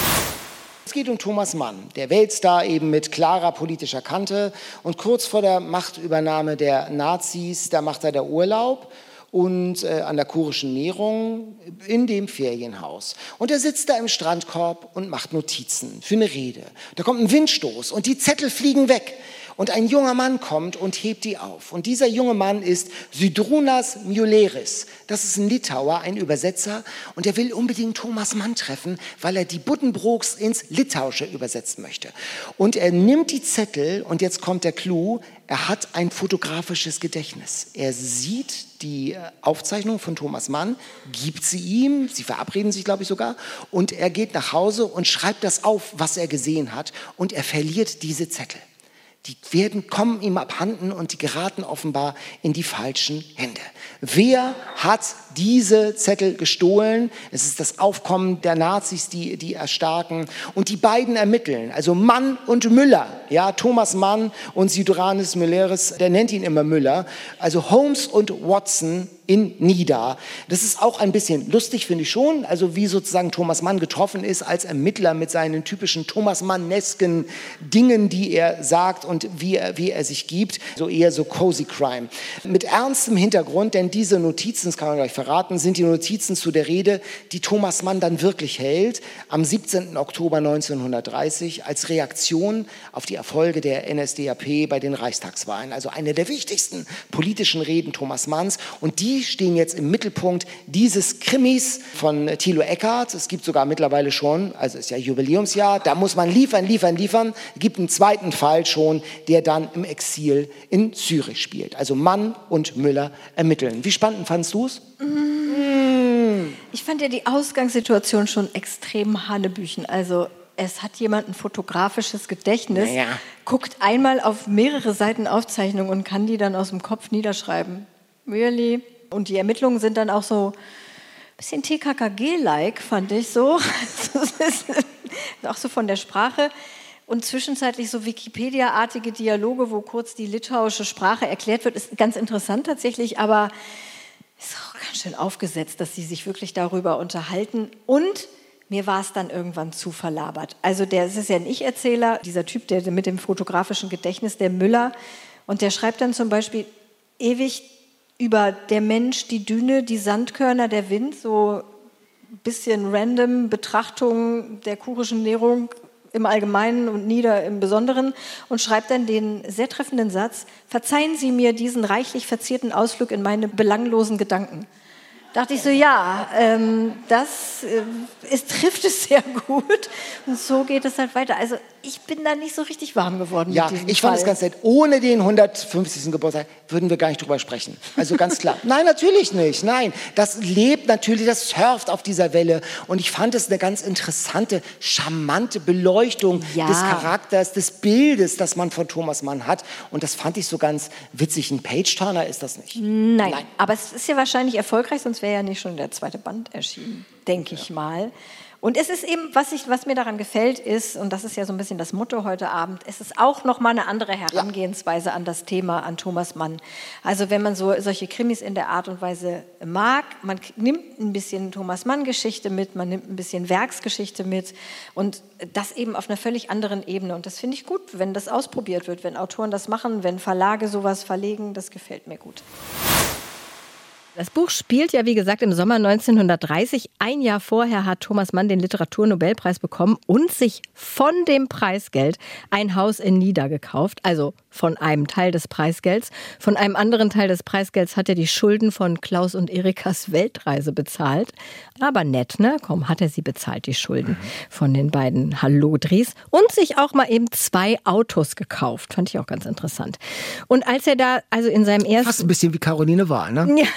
Es geht um Thomas Mann, der Weltstar eben mit klarer politischer Kante. Und kurz vor der Machtübernahme der Nazis, da macht er der Urlaub und äh, an der kurischen Nehrung in dem Ferienhaus. Und er sitzt da im Strandkorb und macht Notizen für eine Rede. Da kommt ein Windstoß und die Zettel fliegen weg. Und ein junger Mann kommt und hebt die auf. Und dieser junge Mann ist Sydrunas Miuleris. Das ist ein Litauer, ein Übersetzer. Und er will unbedingt Thomas Mann treffen, weil er die Buddenbrooks ins Litauische übersetzen möchte. Und er nimmt die Zettel, und jetzt kommt der Clou, er hat ein fotografisches Gedächtnis. Er sieht die Aufzeichnung von Thomas Mann, gibt sie ihm, sie verabreden sich, glaube ich, sogar, und er geht nach Hause und schreibt das auf, was er gesehen hat, und er verliert diese Zettel. Die werden, kommen ihm abhanden und die geraten offenbar in die falschen Hände. Wer hat diese Zettel gestohlen? Es ist das Aufkommen der Nazis, die, die erstarken. Und die beiden ermitteln, also Mann und Müller. Ja, Thomas Mann und Sydrunas Miuleris, der nennt ihn immer Müller. Also Holmes und Watson in Nida. Das ist auch ein bisschen lustig, finde ich schon. Also wie sozusagen Thomas Mann getroffen ist als Ermittler mit seinen typischen Thomas Mannesken Dingen, die er sagt und wie er, wie er sich gibt. So eher so cozy crime. Mit ernstem Hintergrund, denn diese Notizen, das kann man gleich verraten, sind die Notizen zu der Rede, die Thomas Mann dann wirklich hält, am siebzehnten Oktober neunzehnhundertdreißig als Reaktion auf die Erfolge der N S D A P bei den Reichstagswahlen. Also eine der wichtigsten politischen Reden Thomas Manns. Und die stehen jetzt im Mittelpunkt dieses Krimis von Thilo Eckhardt. Es gibt sogar mittlerweile schon, also ist ja Jubiläumsjahr, da muss man liefern, liefern, liefern. Es gibt einen zweiten Fall schon, der dann im Exil in Zürich spielt. Also Mann und Müller ermitteln. Wie spannend fandst du es? Mm. Ich fand ja die Ausgangssituation schon extrem hanebüchen. Also es hat jemand ein fotografisches Gedächtnis, naja. guckt einmal auf mehrere Seiten Aufzeichnung und kann die dann aus dem Kopf niederschreiben. Really? Und die Ermittlungen sind dann auch so ein bisschen T K K G-like, fand ich so. Auch so von der Sprache. Und zwischenzeitlich so Wikipedia-artige Dialoge, wo kurz die litauische Sprache erklärt wird, ist ganz interessant tatsächlich, aber ist auch ganz schön aufgesetzt, dass sie sich wirklich darüber unterhalten. Und mir war es dann irgendwann zu verlabert. Also der, es ist ja ein Ich-Erzähler, dieser Typ, der mit dem fotografischen Gedächtnis, der Müller, und der schreibt dann zum Beispiel ewig über der Mensch, die Düne, die Sandkörner, der Wind, so ein bisschen random Betrachtung der kurischen Nährung im Allgemeinen und Nida im Besonderen, und schreibt dann den sehr treffenden Satz: Verzeihen Sie mir diesen reichlich verzierten Ausflug in meine belanglosen Gedanken. Dachte ich so, ja, ähm, das äh, ist, trifft es sehr gut. Und so geht es halt weiter. Also ich bin da nicht so richtig warm geworden ja, mit diesem ich Fall. fand es ganz nett. Ohne den hundertfünfzigsten Geburtstag würden wir gar nicht drüber sprechen. Also ganz klar. Nein, natürlich nicht. Nein, das lebt natürlich, das surft auf dieser Welle. Und ich fand es eine ganz interessante, charmante Beleuchtung ja. des Charakters, des Bildes, das man von Thomas Mann hat. Und das fand ich so ganz witzig. Ein Page-Turner ist das nicht. Nein, Nein, aber es ist ja wahrscheinlich erfolgreich, sonst wäre ja nicht schon der zweite Band erschienen, denke ja. ich mal. Und es ist eben, was, ich, was mir daran gefällt, ist, und das ist ja so ein bisschen das Motto heute Abend, es ist auch nochmal eine andere Herangehensweise ja. an das Thema, an Thomas Mann. Also wenn man so solche Krimis in der Art und Weise mag, man nimmt ein bisschen Thomas Mann-Geschichte mit, man nimmt ein bisschen Werksgeschichte mit und das eben auf einer völlig anderen Ebene. Und das finde ich gut, wenn das ausprobiert wird, wenn Autoren das machen, wenn Verlage sowas verlegen, das gefällt mir gut. Das Buch spielt ja, wie gesagt, im Sommer neunzehnhundertdreißig. Ein Jahr vorher hat Thomas Mann den Literaturnobelpreis bekommen und sich von dem Preisgeld ein Haus in Nida gekauft. Also von einem Teil des Preisgelds. Von einem anderen Teil des Preisgelds hat er die Schulden von Klaus und Erikas Weltreise bezahlt. Aber nett, ne? Komm, hat er sie bezahlt, die Schulden von den beiden Hallodris. Und sich auch mal eben zwei Autos gekauft. Fand ich auch ganz interessant. Und als er da, also in seinem ersten... Fast ein bisschen wie Caroline Wahl, ne? Ja.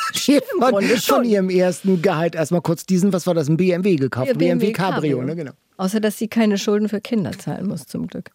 Von, von ihrem ersten Gehalt erstmal kurz diesen, was war das, ein B M W gekauft, ja, B M W, B M W Cabrio, Cabrio, ne, genau. Außer, dass sie keine Schulden für Kinder zahlen muss, zum Glück.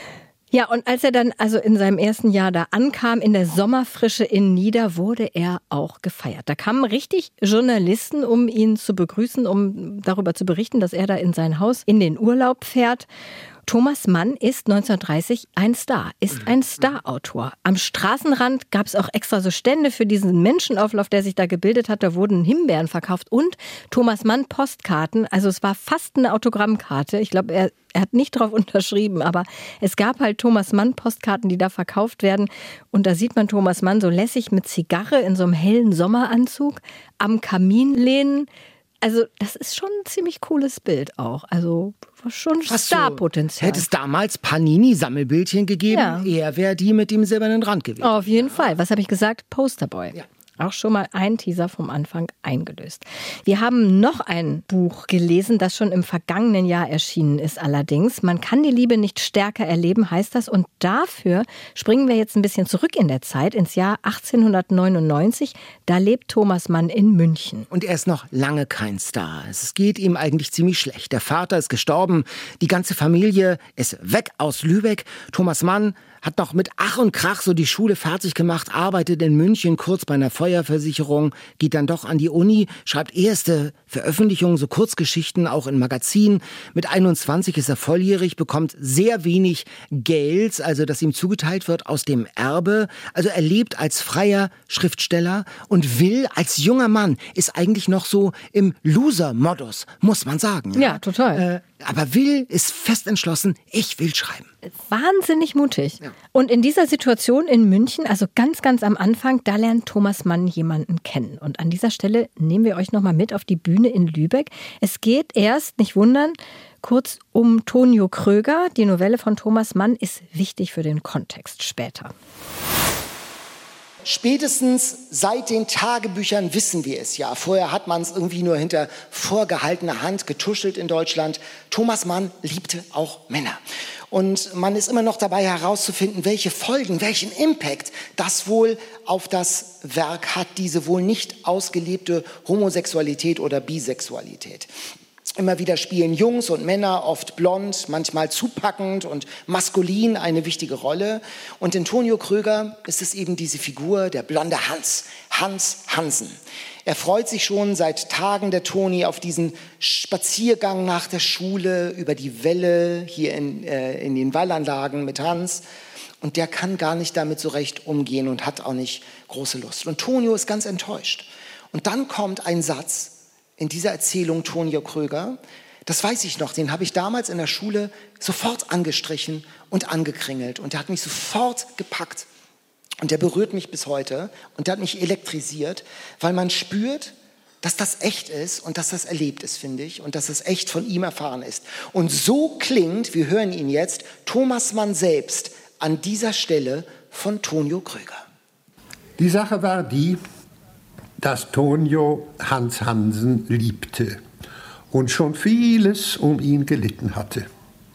Ja, und als er dann also in seinem ersten Jahr da ankam, in der Sommerfrische in Nidda, wurde er auch gefeiert. Da kamen richtig Journalisten, um ihn zu begrüßen, um darüber zu berichten, dass er da in sein Haus in den Urlaub fährt. Thomas Mann ist neunzehnhundertdreißig ein Star, ist ein Starautor. Am Straßenrand gab es auch extra so Stände für diesen Menschenauflauf, der sich da gebildet hat. Da wurden Himbeeren verkauft und Thomas Mann Postkarten. Also es war fast eine Autogrammkarte. Ich glaube, er, er hat nicht drauf unterschrieben, aber es gab halt Thomas Mann Postkarten, die da verkauft werden. Und da sieht man Thomas Mann so lässig mit Zigarre in so einem hellen Sommeranzug am Kamin lehnen. Also das ist schon ein ziemlich cooles Bild auch. Also schon Starpotenzial. So, hätte es damals Panini-Sammelbildchen gegeben, ja. Er wäre die mit dem silbernen Rand gewesen. Auf jeden Fall. Was habe ich gesagt? Posterboy. Ja. Auch schon mal ein Teaser vom Anfang eingelöst. Wir haben noch ein Buch gelesen, das schon im vergangenen Jahr erschienen ist allerdings. Man kann die Liebe nicht stärker erleben, heißt das. Und dafür springen wir jetzt ein bisschen zurück in der Zeit, ins Jahr achtzehnhundertneunundneunzig. Da lebt Thomas Mann in München. Und er ist noch lange kein Star. Es geht ihm eigentlich ziemlich schlecht. Der Vater ist gestorben, die ganze Familie ist weg aus Lübeck. Thomas Mann hat noch mit Ach und Krach so die Schule fertig gemacht, arbeitet in München kurz bei einer Feuerversicherung, geht dann doch an die Uni, schreibt erste Veröffentlichungen, so Kurzgeschichten, auch in Magazinen. Mit einundzwanzig ist er volljährig, bekommt sehr wenig Geld, also das ihm zugeteilt wird aus dem Erbe. Also er lebt als freier Schriftsteller und will als junger Mann, ist eigentlich noch so im Loser-Modus, muss man sagen. Ja, total. Äh, aber will, ist fest entschlossen, ich will schreiben. Wahnsinnig mutig. Ja. Und in dieser Situation in München, also ganz, ganz am Anfang, da lernt Thomas Mann jemanden kennen. Und an dieser Stelle nehmen wir euch nochmal mit auf die Bühne in Lübeck. Es geht erst, nicht wundern, kurz um Tonio Kröger. Die Novelle von Thomas Mann ist wichtig für den Kontext später. Spätestens seit den Tagebüchern wissen wir es ja. Vorher hat man es irgendwie nur hinter vorgehaltener Hand getuschelt in Deutschland. Thomas Mann liebte auch Männer. Und man ist immer noch dabei herauszufinden, welche Folgen, welchen Impact das wohl auf das Werk hat, diese wohl nicht ausgelebte Homosexualität oder Bisexualität. Immer wieder spielen Jungs und Männer, oft blond, manchmal zupackend und maskulin, eine wichtige Rolle. Und in Tonio Kröger ist es eben diese Figur, der blonde Hans, Hans Hansen. Er freut sich schon seit Tagen, der Toni, auf diesen Spaziergang nach der Schule über die Wälle hier in, äh, in den Wallanlagen mit Hans. Und der kann gar nicht damit so recht umgehen und hat auch nicht große Lust. Und Tonio ist ganz enttäuscht. Und dann kommt ein Satz in dieser Erzählung Tonio Kröger, das weiß ich noch, den habe ich damals in der Schule sofort angestrichen und angekringelt. Und der hat mich sofort gepackt. Und der berührt mich bis heute und der hat mich elektrisiert, weil man spürt, dass das echt ist und dass das erlebt ist, finde ich, und dass das echt von ihm erfahren ist. Und so klingt, wir hören ihn jetzt, Thomas Mann selbst an dieser Stelle von Tonio Kröger. Die Sache war die, dass Tonio Hans Hansen liebte und schon vieles um ihn gelitten hatte.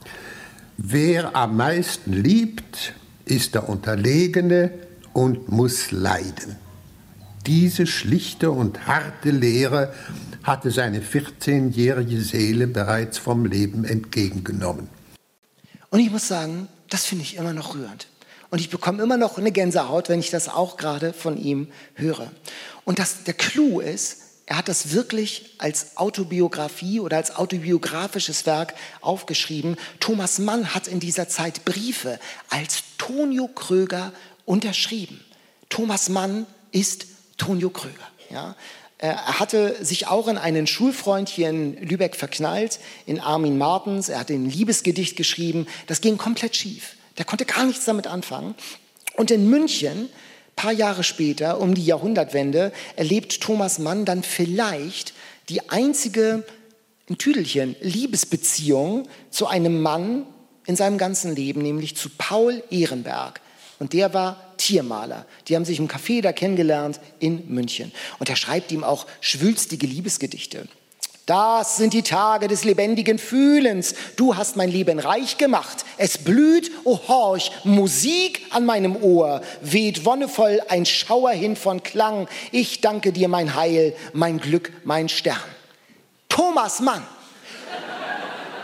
Wer am meisten liebt, ist der Unterlegene und muss leiden. Diese schlichte und harte Lehre hatte seine vierzehnjährige Seele bereits vom Leben entgegengenommen. Und ich muss sagen, das finde ich immer noch rührend. Und ich bekomme immer noch eine Gänsehaut, wenn ich das auch gerade von ihm höre. Und das, der Clou ist, er hat das wirklich als Autobiografie oder als autobiografisches Werk aufgeschrieben. Thomas Mann hat in dieser Zeit Briefe als Tonio Kröger unterschrieben. Thomas Mann ist Tonio Kröger. Ja? Er hatte sich auch in einen Schulfreund hier in Lübeck verknallt, in Armin Martens. Er hat ein Liebesgedicht geschrieben. Das ging komplett schief. Der konnte gar nichts damit anfangen. Und in München, ein paar Jahre später, um die Jahrhundertwende, erlebt Thomas Mann dann vielleicht die einzige, ein Tüdelchen, Liebesbeziehung zu einem Mann in seinem ganzen Leben, nämlich zu Paul Ehrenberg. Und der war Tiermaler. Die haben sich im Café da kennengelernt in München. Und er schreibt ihm auch schwülstige Liebesgedichte. Das sind die Tage des lebendigen Fühlens. Du hast mein Leben reich gemacht. Es blüht, oh horch, Musik an meinem Ohr. Weht wonnevoll ein Schauer hin von Klang. Ich danke dir, mein Heil, mein Glück, mein Stern. Thomas Mann.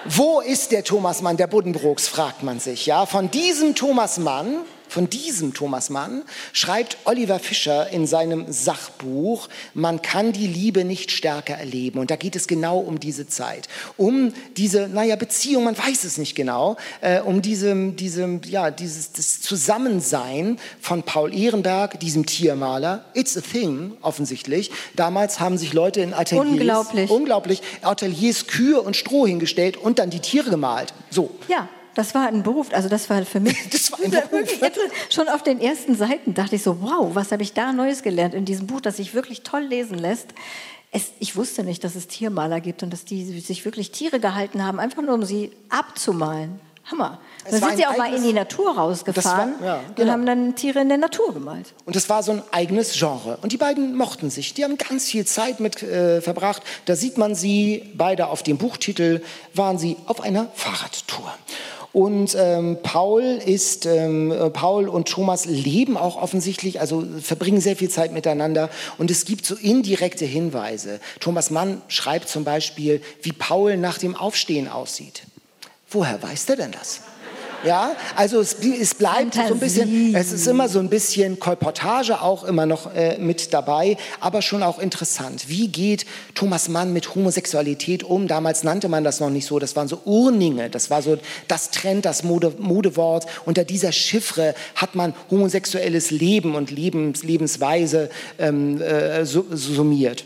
Wo ist der Thomas Mann der Buddenbrooks, fragt man sich. Ja, von diesem Thomas Mann, von diesem Thomas Mann schreibt Oliver Fischer in seinem Sachbuch, man kann die Liebe nicht stärker erleben. Und da geht es genau um diese Zeit, um diese, naja, Beziehung, man weiß es nicht genau, äh, um diesem, diesem, ja, dieses das Zusammensein von Paul Ehrenberg, diesem Tiermaler. It's a thing, offensichtlich. Damals haben sich Leute in Ateliers, unglaublich, unglaublich Ateliers Kühe und Stroh hingestellt und dann die Tiere gemalt. So. Ja. Das war ein Beruf, also das war für mich das war ein Beruf. Schon auf den ersten Seiten dachte ich so, wow, was habe ich da Neues gelernt in diesem Buch, das sich wirklich toll lesen lässt. Es, ich wusste nicht, dass es Tiermaler gibt und dass die sich wirklich Tiere gehalten haben, einfach nur um sie abzumalen. Hammer. Dann sind sie auch mal in die Natur rausgefahren war, ja, genau. und haben dann Tiere in der Natur gemalt. Und das war so ein eigenes Genre. Und die beiden mochten sich. Die haben ganz viel Zeit mit äh, verbracht. Da sieht man sie, beide auf dem Buchtitel, waren sie auf einer Fahrradtour. Und ähm, Paul ist, ähm, Paul und Thomas leben auch offensichtlich, also verbringen sehr viel Zeit miteinander. Und es gibt so indirekte Hinweise. Thomas Mann schreibt zum Beispiel, wie Paul nach dem Aufstehen aussieht. Woher weiß der denn das? Ja, also es, es bleibt Fantasie. So ein bisschen, es ist immer so ein bisschen Kolportage auch immer noch äh, mit dabei, aber schon auch interessant. Wie geht Thomas Mann mit Homosexualität um? Damals nannte man das noch nicht so, das waren so Urninge, das war so das Trend, das Mode, Modewort. Unter dieser Chiffre hat man homosexuelles Leben und Lebens, Lebensweise ähm, äh, summiert.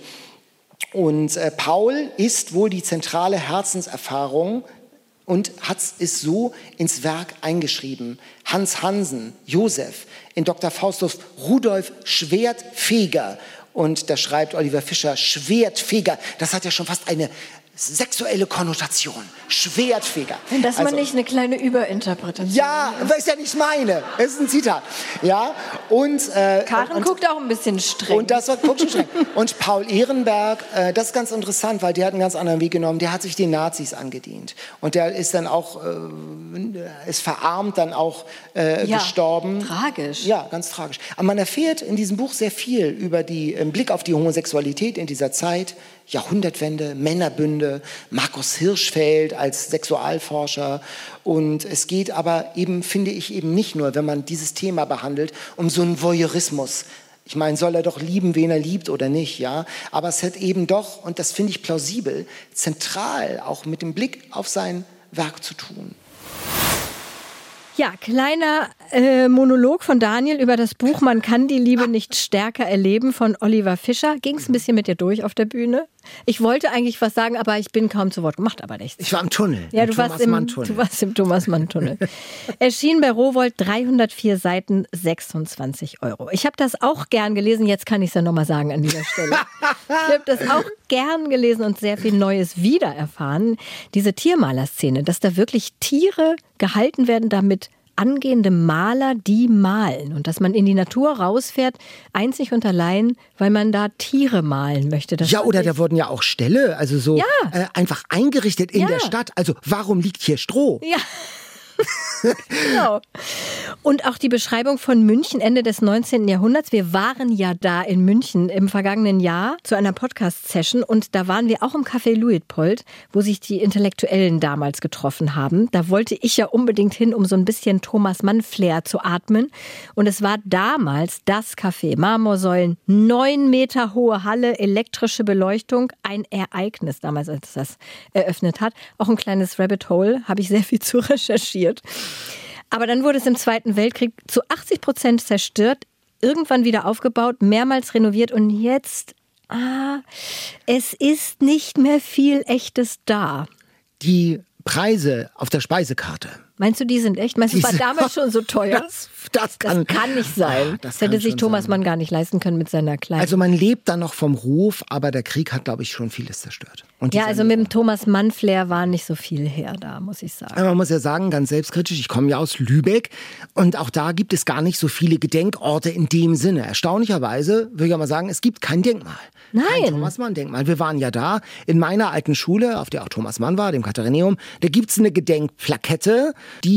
Und äh, Paul ist wohl die zentrale Herzenserfahrung und hat es so ins Werk eingeschrieben. Hans Hansen, Josef, in Doktor Faustus Rudolf Schwertfeger. Und da schreibt Oliver Fischer, Schwertfeger, das hat ja schon fast eine sexuelle Konnotation. Schwertfeger. Wenn das also, mal nicht eine kleine Überinterpretation ja, das ist ja nicht meine. Das ist ein Zitat. Ja, und, äh, Karen und, guckt auch ein bisschen streng. Und das war guckt schon streng. Und Paul Ehrenberg, äh, das ist ganz interessant, weil der hat einen ganz anderen Weg genommen. Der hat sich den Nazis angedient. Und der ist dann auch, äh, ist verarmt dann auch äh, ja, gestorben. Tragisch. Ja, ganz tragisch. Aber man erfährt in diesem Buch sehr viel über den äh, Blick auf die Homosexualität in dieser Zeit. Jahrhundertwende, Männerbünde, Markus Hirschfeld als Sexualforscher. Und es geht aber eben, finde ich, eben nicht nur, wenn man dieses Thema behandelt, um so einen Voyeurismus. Ich meine, soll er doch lieben, wen er liebt oder nicht, ja? Aber es hat eben doch, und das finde ich plausibel, zentral auch mit dem Blick auf sein Werk zu tun. Ja, kleiner äh, Monolog von Daniel über das Buch Man kann die Liebe nicht stärker erleben von Oliver Fischer. Ging es ein bisschen mit dir durch auf der Bühne? Ich wollte eigentlich was sagen, aber ich bin kaum zu Wort gemacht, aber nichts. Ich war im Tunnel. Ja, du warst, im, du warst im Thomas-Mann-Tunnel. Erschien bei Rowohlt, dreihundertvier Seiten, sechsundzwanzig Euro. Ich habe das auch gern gelesen, jetzt kann ich es ja nochmal sagen an dieser Stelle. Ich habe das auch gern gelesen und sehr viel Neues wiedererfahren. Diese Tiermalerszene, dass da wirklich Tiere gehalten werden, damit angehende Maler, die malen. Und dass man in die Natur rausfährt, einzig und allein, weil man da Tiere malen möchte. Das ja, oder da wurden ja auch Ställe, also so ja. äh, einfach eingerichtet in ja. der Stadt. Also warum liegt hier Stroh? Ja. Genau. Und auch die Beschreibung von München Ende des neunzehnten Jahrhunderts. Wir waren ja da in München im vergangenen Jahr zu einer Podcast-Session und da waren wir auch im Café Luitpold, wo sich die Intellektuellen damals getroffen haben. Da wollte ich ja unbedingt hin, um so ein bisschen Thomas Mann-Flair zu atmen. Und es war damals das Café. Marmorsäulen, neun Meter hohe Halle, elektrische Beleuchtung. Ein Ereignis damals, als das eröffnet hat. Auch ein kleines Rabbit Hole, habe ich sehr viel zu recherchieren. Aber dann wurde es im Zweiten Weltkrieg zu achtzig Prozent zerstört, irgendwann wieder aufgebaut, mehrmals renoviert und jetzt, ah, es ist nicht mehr viel Echtes da. Die Preise auf der Speisekarte. Meinst du, die sind echt? Meinst du, es war damals schon so teuer? Das, das, kann, das kann nicht sein. Das, das hätte sich Thomas sein. Mann gar nicht leisten können mit seiner kleinen. Also man lebt dann noch vom Ruf, aber der Krieg hat, glaube ich, schon vieles zerstört. Und ja, also mit dem Thomas Mann-Flair war nicht so viel her da, muss ich sagen. Man muss ja sagen, ganz selbstkritisch, ich komme ja aus Lübeck und auch da gibt es gar nicht so viele Gedenkorte in dem Sinne. Erstaunlicherweise würde ich mal sagen, es gibt kein Denkmal. Nein. Kein Thomas Mann-Denkmal. Wir waren ja da in meiner alten Schule, auf der auch Thomas Mann war, dem Katharineum. Da gibt es eine Gedenkplakette, die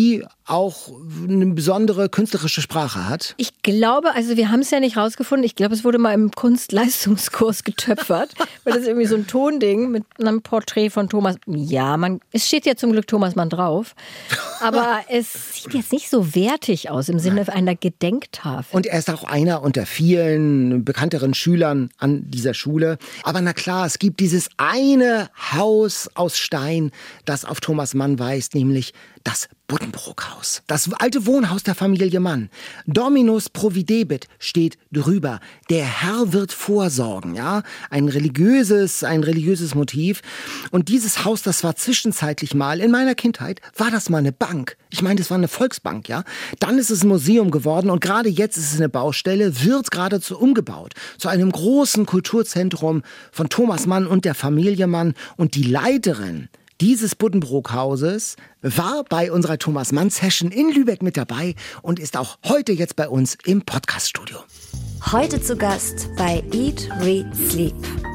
auch eine besondere künstlerische Sprache hat? Ich glaube, also wir haben es ja nicht rausgefunden. Ich glaube, es wurde mal im Kunstleistungskurs getöpfert, weil das ist irgendwie so ein Tonding mit einem Porträt von Thomas. Ja, man, es steht ja zum Glück Thomas Mann drauf, aber es sieht jetzt nicht so wertig aus im Sinne einer Gedenktafel. Und er ist auch einer unter vielen bekannteren Schülern an dieser Schule. Aber na klar, es gibt dieses eine Haus aus Stein, das auf Thomas Mann weist, nämlich das Buddenbrook-Haus. Das alte Wohnhaus der Familie Mann. Dominus providebit steht drüber. Der Herr wird vorsorgen, ja. Ein religiöses, ein religiöses Motiv. Und dieses Haus, das war zwischenzeitlich mal, in meiner Kindheit, war das mal eine Bank. Ich meine, das war eine Volksbank, ja. Dann ist es ein Museum geworden und gerade jetzt ist es eine Baustelle, wird geradezu umgebaut. Zu einem großen Kulturzentrum von Thomas Mann und der Familie Mann. Und die Leiterin dieses Buddenbrook-Hauses war bei unserer Thomas Mann Session in Lübeck mit dabei und ist auch heute jetzt bei uns im Podcast-Studio. Heute zu Gast bei Eat, Read, Sleep.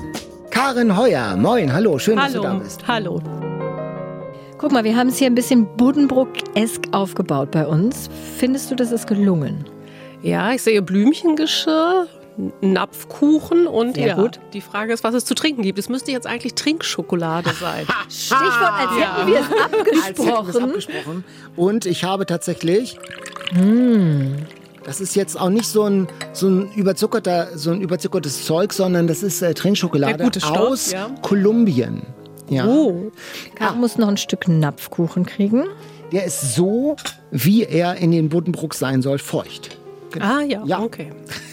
Karin Heuer, moin, hallo, schön, hallo, dass du da bist. Hallo. Guck mal, wir haben es hier ein bisschen Buddenbrook-esk aufgebaut bei uns. Findest du, das ist gelungen? Ja, ich sehe Blümchengeschirr, Napfkuchen und Sehr ja, gut. Die Frage ist, was es zu trinken gibt. Es müsste jetzt eigentlich Trinkschokolade sein. Stichwort, als Ja. hätten wir es Als hätten wir es abgesprochen. abgesprochen. Und ich habe tatsächlich, Mm. das ist jetzt auch nicht so ein, so ein überzuckerter, so ein überzuckertes Zeug, sondern das ist äh, Trinkschokolade Der gute Stoff, aus ja. Kolumbien. Ja. Oh, Karin muss noch ein Stück Napfkuchen kriegen. Der ist so, wie er in den Buddenbrook sein soll, feucht. ah ja, Ja. okay.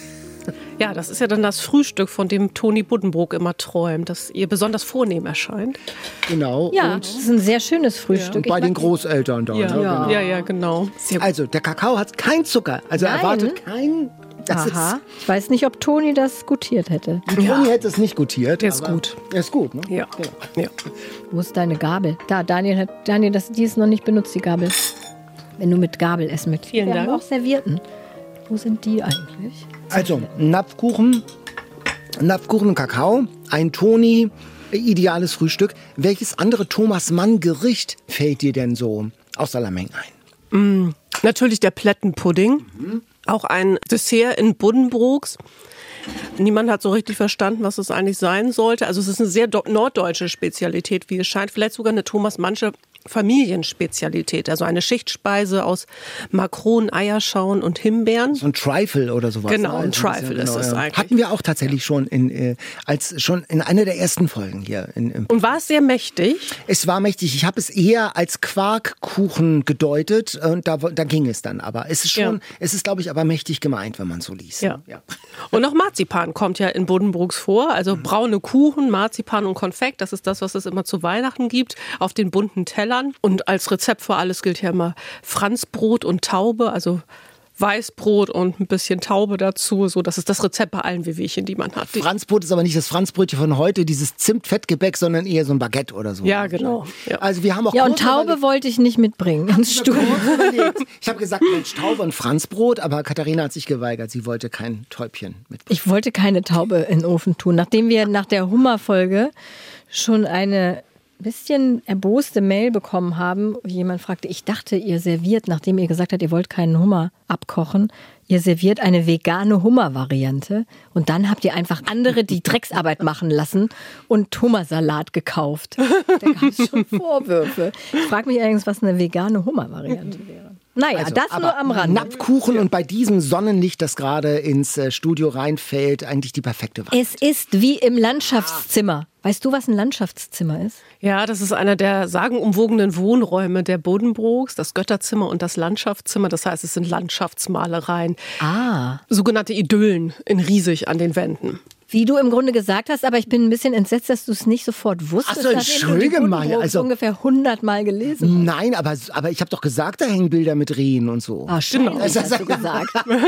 Ja, das ist ja dann das Frühstück, von dem Toni Buddenbrook immer träumt, das ihr besonders vornehm erscheint. Genau. Ja, Und das ist ein sehr schönes Frühstück. bei Ich den mag- Großeltern da. Ja, Ne? ja, Genau. ja, ja, genau. Sehr gut. Also, der Kakao hat keinen Zucker. Also Nein. erwartet kein. Das Aha. Ich weiß nicht, ob Toni das gutiert hätte. ist, Toni hätte es nicht gutiert. Der ist aber gut. Er ist gut, ne? Ja. Genau. Ja. Wo ist deine Gabel? Da, Daniel, hat, Daniel das, die ist noch nicht benutzt, die Gabel. Wenn du mit Gabel essen möchtest. Vielen Wir Dank. haben auch Servierten. Wo sind die eigentlich? Also, Napfkuchen, Napfkuchen und Kakao, ein Toni, ideales Frühstück. Welches andere Thomas Mann Gericht fällt dir denn so aus aller Menge ein? Natürlich der Plettenpudding. Auch ein Dessert in Buddenbrooks. Niemand hat so richtig verstanden, was es eigentlich sein sollte. Also es ist eine sehr do- norddeutsche Spezialität, wie es scheint. Vielleicht sogar eine Thomas Mannsche Familienspezialität. Also eine Schichtspeise aus Makronen, Eierschauen und Himbeeren. So ein Trifle oder sowas. Genau, ne? ein Also das Trifle ist es eigentlich. Hatten wir auch tatsächlich schon in, äh, als schon in einer der ersten Folgen hier. In, im Und war es sehr mächtig? Es war mächtig. Ich habe es eher als Quarkkuchen gedeutet und da, da ging es dann. Aber es ist schon, Ja. es ist, glaube ich, aber mächtig gemeint, wenn man so liest. Ja. Und auch Marzipan kommt ja in Buddenbrooks vor. Also braune Kuchen, Marzipan und Konfekt. Das ist das, was es immer zu Weihnachten gibt. Auf den bunten Tellern. Und als Rezept für alles gilt ja immer Franzbrot und Taube. Also Weißbrot und ein bisschen Taube dazu. So, das ist das Rezept bei allen Wehwehchen, die man hat. Franzbrot ist aber nicht das Franzbrötchen von heute, dieses Zimt-Fettgebäck, sondern eher so ein Baguette oder so. Ja, genau. Ja. Also wir haben auch Ja, und kurz Taube überlegt- wollte ich nicht mitbringen ins Studio. kurz überlegt. Ich habe gesagt, Mensch, Taube und Franzbrot, aber Katharina hat sich geweigert. Sie wollte kein Täubchen mitbringen. Ich wollte keine Taube in den Ofen tun. Nachdem wir nach der Hummerfolge schon eine bisschen erboste Mail bekommen haben, wo jemand fragte, ich dachte, ihr serviert, nachdem ihr gesagt habt, ihr wollt keinen Hummer abkochen, ihr serviert eine vegane Hummer-Variante und dann habt ihr einfach andere die Drecksarbeit machen lassen und Hummersalat gekauft. Da gab es schon Vorwürfe. Ich frage mich allerdings, was eine vegane Hummer-Variante wäre. Naja, Also, das aber nur am Rand. Napfkuchen und bei diesem Sonnenlicht, das gerade ins äh, Studio reinfällt, eigentlich die perfekte Wahl. Es ist wie im Landschaftszimmer. Weißt du, was ein Landschaftszimmer ist? Ja, das ist einer der sagenumwogenen Wohnräume der Buddenbrooks, das Götterzimmer und das Landschaftszimmer. Das heißt, es sind Landschaftsmalereien, Ah. sogenannte Idyllen in riesig an den Wänden. Wie du im Grunde gesagt hast, aber ich bin ein bisschen entsetzt, dass du es nicht sofort wusstest. Ach so, entschuldige nachdem du die mal, Buddenbrooks also- ungefähr hundert Mal gelesen hast. Nein, aber, aber ich habe doch gesagt, da hängen Bilder mit Rehen und so. Ah, stimmt, Genau. hast du gesagt.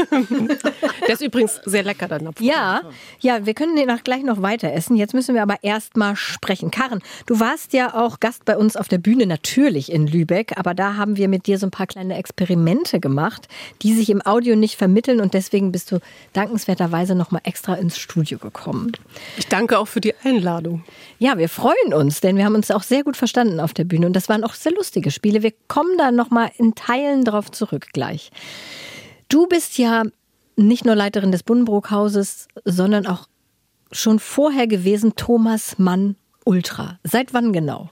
Der ist übrigens sehr lecker, der Napf. Ja, ja, wir können den auch gleich noch weiter essen. Jetzt müssen wir aber erst mal sprechen. Karin, du warst ja auch Gast bei uns auf der Bühne, natürlich in Lübeck, aber da haben wir mit dir so ein paar kleine Experimente gemacht, die sich im Audio nicht vermitteln und deswegen bist du dankenswerterweise noch mal extra ins Studio gekommen. bekommen. Ich danke auch für die Einladung. Ja, wir freuen uns, denn wir haben uns auch sehr gut verstanden auf der Bühne. Und das waren auch sehr lustige Spiele. Wir kommen da nochmal in Teilen drauf zurück gleich. Du bist ja nicht nur Leiterin des Buddenbrooks-Hauses, sondern auch schon vorher gewesen Thomas Mann Ultra. Seit wann genau?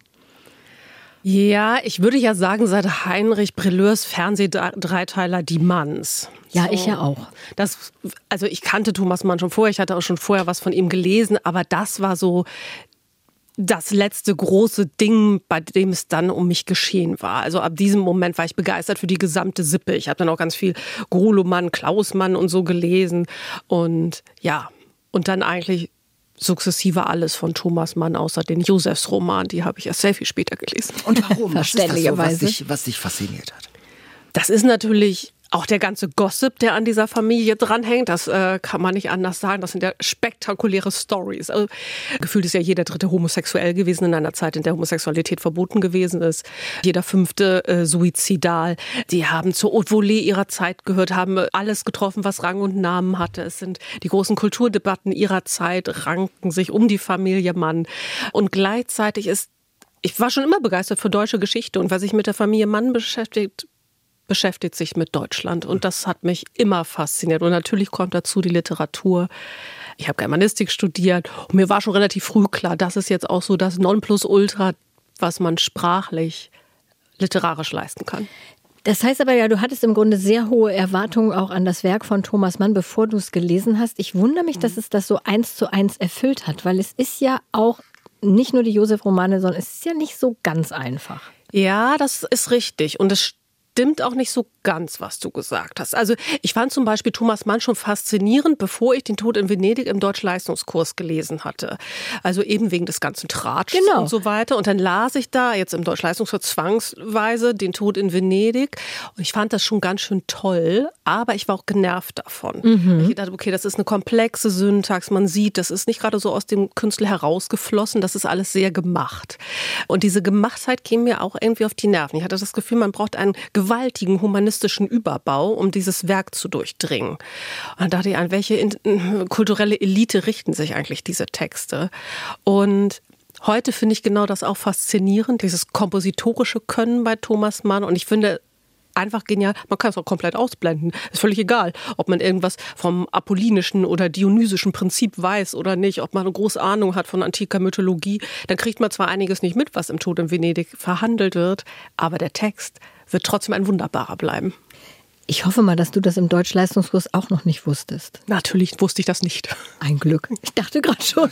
Ja, ich würde ja sagen, seit Heinrich Brelleurs Fernsehdreiteiler Die Manns. Ja, so. Ich ja auch. Das, also ich kannte Thomas Mann schon vorher, ich hatte auch schon vorher was von ihm gelesen, aber das war so das letzte große Ding, bei dem es dann um mich geschehen war. Also ab diesem Moment war ich begeistert für die gesamte Sippe. Ich habe dann auch ganz viel Grulomann, Klausmann und so gelesen und ja, und dann eigentlich sukzessive alles von Thomas Mann, außer den Josefsroman, die habe ich erst sehr viel später gelesen. Und warum? Was ist das so, was Verständlicherweise. dich, was dich fasziniert hat? Das ist natürlich auch der ganze Gossip, der an dieser Familie dranhängt. Das äh, kann man nicht anders sagen. Das sind ja spektakuläre Stories. Also, gefühlt ist ja jeder dritte homosexuell gewesen in einer Zeit, in der Homosexualität verboten gewesen ist. Jeder fünfte äh, suizidal. Die haben zur Haute Volée ihrer Zeit gehört, haben alles getroffen, was Rang und Namen hatte. Es sind die großen Kulturdebatten ihrer Zeit, ranken sich um die Familie Mann. Und gleichzeitig ist, ich war schon immer begeistert für deutsche Geschichte. Und wer sich mit der Familie Mann beschäftigt, beschäftigt sich mit Deutschland und das hat mich immer fasziniert. Und natürlich kommt dazu die Literatur. Ich habe Germanistik studiert und mir war schon relativ früh klar, das ist jetzt auch so das Nonplusultra, was man sprachlich, literarisch leisten kann. Das heißt aber ja, du hattest im Grunde sehr hohe Erwartungen auch an das Werk von Thomas Mann, bevor du es gelesen hast. Ich wundere mich, dass es das so eins zu eins erfüllt hat, weil es ist ja auch nicht nur die Josef-Romane, sondern es ist ja nicht so ganz einfach. Ja, das ist richtig und es stimmt auch nicht so ganz, was du gesagt hast. Also ich fand zum Beispiel Thomas Mann schon faszinierend, bevor ich den Tod in Venedig im Deutschleistungskurs gelesen hatte. Also eben wegen des ganzen Tratschs genau. und so weiter. Und dann las ich da jetzt im Deutschleistungskurs zwangsweise den Tod in Venedig. Und ich fand das schon ganz schön toll, aber ich war auch genervt davon. Mhm. Ich dachte, okay, das ist eine komplexe Syntax. Man sieht, das ist nicht gerade so aus dem Künstler herausgeflossen. Das ist alles sehr gemacht. Und diese Gemachtheit ging mir auch irgendwie auf die Nerven. Ich hatte das Gefühl, man braucht einen gewaltigen humanistischen Überbau, um dieses Werk zu durchdringen. Und dann dachte ich, an welche in, kulturelle Elite richten sich eigentlich diese Texte? Und heute finde ich genau das auch faszinierend, dieses kompositorische Können bei Thomas Mann. Und ich finde einfach genial, man kann es auch komplett ausblenden. Ist völlig egal, ob man irgendwas vom apollinischen oder dionysischen Prinzip weiß oder nicht, ob man eine große Ahnung hat von antiker Mythologie. Dann kriegt man zwar einiges nicht mit, was im Tod in Venedig verhandelt wird, aber der Text wird trotzdem ein wunderbarer bleiben. Ich hoffe mal, dass du das im Deutschleistungskurs auch noch nicht wusstest. Natürlich wusste ich das nicht. Ein Glück. Ich dachte gerade schon.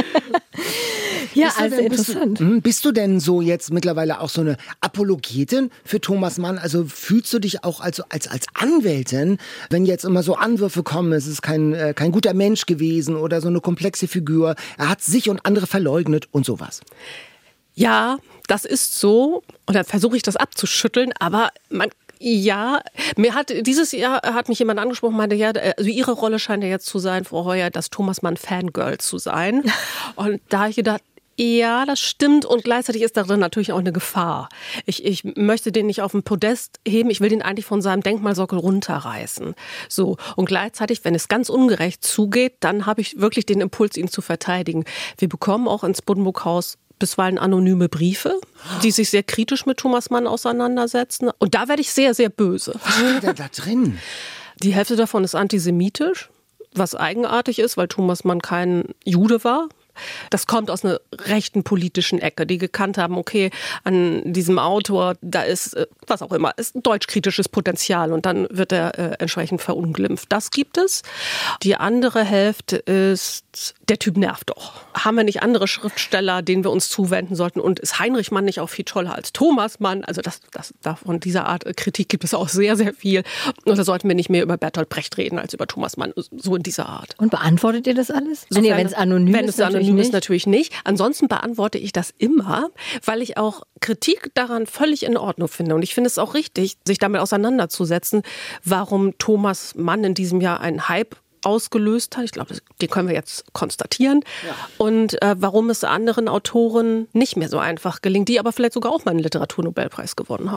Ja, bist also denn, interessant. Bist du, bist du denn so jetzt mittlerweile auch so eine Apologetin für Thomas Mann? Also fühlst du dich auch als, als, als Anwältin, wenn jetzt immer so Anwürfe kommen, es ist kein, äh, kein guter Mensch gewesen oder so eine komplexe Figur, er hat sich und andere verleugnet und sowas? Ja, das ist so. Und dann versuche ich das abzuschütteln, aber man Ja, mir hat dieses Jahr hat mich jemand angesprochen, meinte, ja, also ihre Rolle scheint ja jetzt zu sein, Frau Heuer, das Thomas Mann Fangirl zu sein. Und da habe ich gedacht, ja, das stimmt und gleichzeitig ist darin natürlich auch eine Gefahr. Ich, ich möchte den nicht auf den Podest heben, ich will den eigentlich von seinem Denkmalsockel runterreißen. So, und gleichzeitig, wenn es ganz ungerecht zugeht, dann habe ich wirklich den Impuls, ihn zu verteidigen. Wir bekommen auch ins Buddenbrook-Haus bisweilen anonyme Briefe, die sich sehr kritisch mit Thomas Mann auseinandersetzen. Und da werde ich sehr, sehr böse. Was steht denn da drin? Die Hälfte davon ist antisemitisch, was eigenartig ist, weil Thomas Mann kein Jude war. Das kommt aus einer rechten politischen Ecke, die gekannt haben, okay, an diesem Autor, da ist, was auch immer, ist ein deutschkritisches Potenzial und dann wird er äh, entsprechend verunglimpft. Das gibt es. Die andere Hälfte ist, der Typ nervt doch. Haben wir nicht andere Schriftsteller, denen wir uns zuwenden sollten? Und ist Heinrich Mann nicht auch viel toller als Thomas Mann? Also das, das, von dieser Art Kritik gibt es auch sehr, sehr viel. Und da sollten wir nicht mehr über Bertolt Brecht reden als über Thomas Mann, so in dieser Art. Und beantwortet ihr das alles? Sofern, nee, wenn es anonym wenn ist, es anonym ist, natürlich nicht. Ansonsten beantworte ich das immer, weil ich auch Kritik daran völlig in Ordnung finde. Und ich finde es auch richtig, sich damit auseinanderzusetzen, warum Thomas Mann in diesem Jahr einen Hype ausgelöst hat. Ich glaube, den können wir jetzt konstatieren. Ja. Und äh, warum es anderen Autoren nicht mehr so einfach gelingt, die aber vielleicht sogar auch mal einen Literaturnobelpreis gewonnen haben.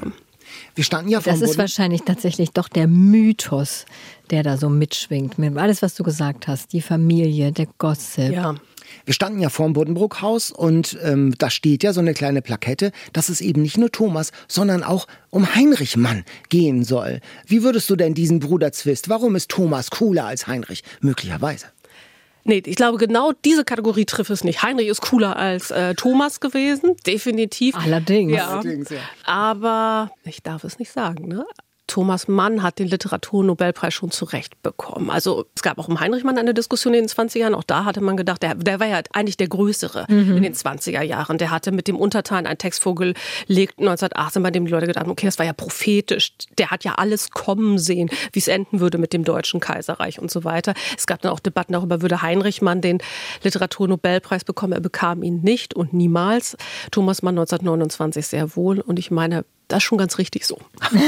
Wir standen ja vor Das ist wahrscheinlich tatsächlich doch der Mythos, der da so mitschwingt. Mit alles, was du gesagt hast, die Familie, der Gossip. Ja. Wir standen ja vor dem Buddenbrook-Haus und ähm, da steht ja so eine kleine Plakette, dass es eben nicht nur Thomas, sondern auch um Heinrich Mann gehen soll. Wie würdest du denn diesen Bruderzwist, warum ist Thomas cooler als Heinrich, möglicherweise? Nee, ich glaube, genau diese Kategorie trifft es nicht. Heinrich ist cooler als äh, Thomas gewesen, definitiv. Allerdings. Ja. Allerdings, ja. Aber ich darf es nicht sagen, ne? Thomas Mann hat den Literaturnobelpreis schon zu Recht bekommen. Also es gab auch um Heinrich Mann eine Diskussion in den zwanzigern. Auch da hatte man gedacht, der, der war ja eigentlich der Größere mhm. in den zwanziger Jahren. Der hatte mit dem Untertan einen Text vorgelegt neunzehnhundertachtzehn, bei dem die Leute gedacht haben, okay, das war ja prophetisch. Der hat ja alles kommen sehen, wie es enden würde mit dem Deutschen Kaiserreich und so weiter. Es gab dann auch Debatten darüber, würde Heinrich Mann den Literaturnobelpreis bekommen. Er bekam ihn nicht und niemals. Thomas Mann neunzehnhundertneunundzwanzig sehr wohl. Und ich meine, das ist schon ganz richtig so.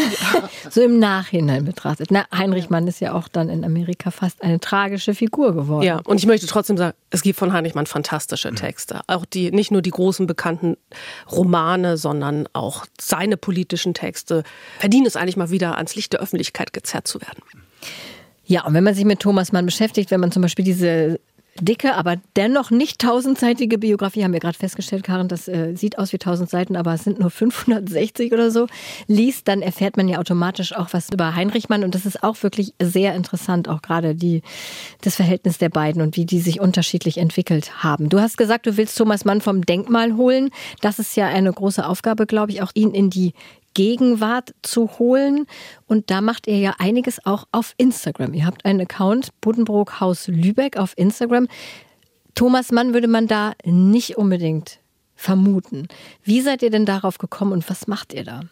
So im Nachhinein betrachtet. Na, Heinrich Mann ist ja auch dann in Amerika fast eine tragische Figur geworden. Ja, und ich möchte trotzdem sagen, es gibt von Heinrich Mann fantastische Texte. Auch die, nicht nur die großen bekannten Romane, sondern auch seine politischen Texte verdienen es eigentlich mal wieder ans Licht der Öffentlichkeit gezerrt zu werden. Ja, und wenn man sich mit Thomas Mann beschäftigt, wenn man zum Beispiel diese dicke, aber dennoch nicht tausendseitige Biografie, haben wir gerade festgestellt, Karin, das äh, sieht aus wie tausend Seiten, aber es sind nur fünfhundertsechzig oder so, liest, dann erfährt man ja automatisch auch was über Heinrich Mann und das ist auch wirklich sehr interessant, auch gerade die, das Verhältnis der beiden und wie die sich unterschiedlich entwickelt haben. Du hast gesagt, du willst Thomas Mann vom Denkmal holen. Das ist ja eine große Aufgabe, glaube ich, auch ihn in die Gegenwart zu holen. Und da macht ihr ja einiges auch auf Instagram. Ihr habt einen Account, Buddenbrook Haus Lübeck auf Instagram. Thomas Mann würde man da nicht unbedingt vermuten. Wie seid ihr denn darauf gekommen und was macht ihr da?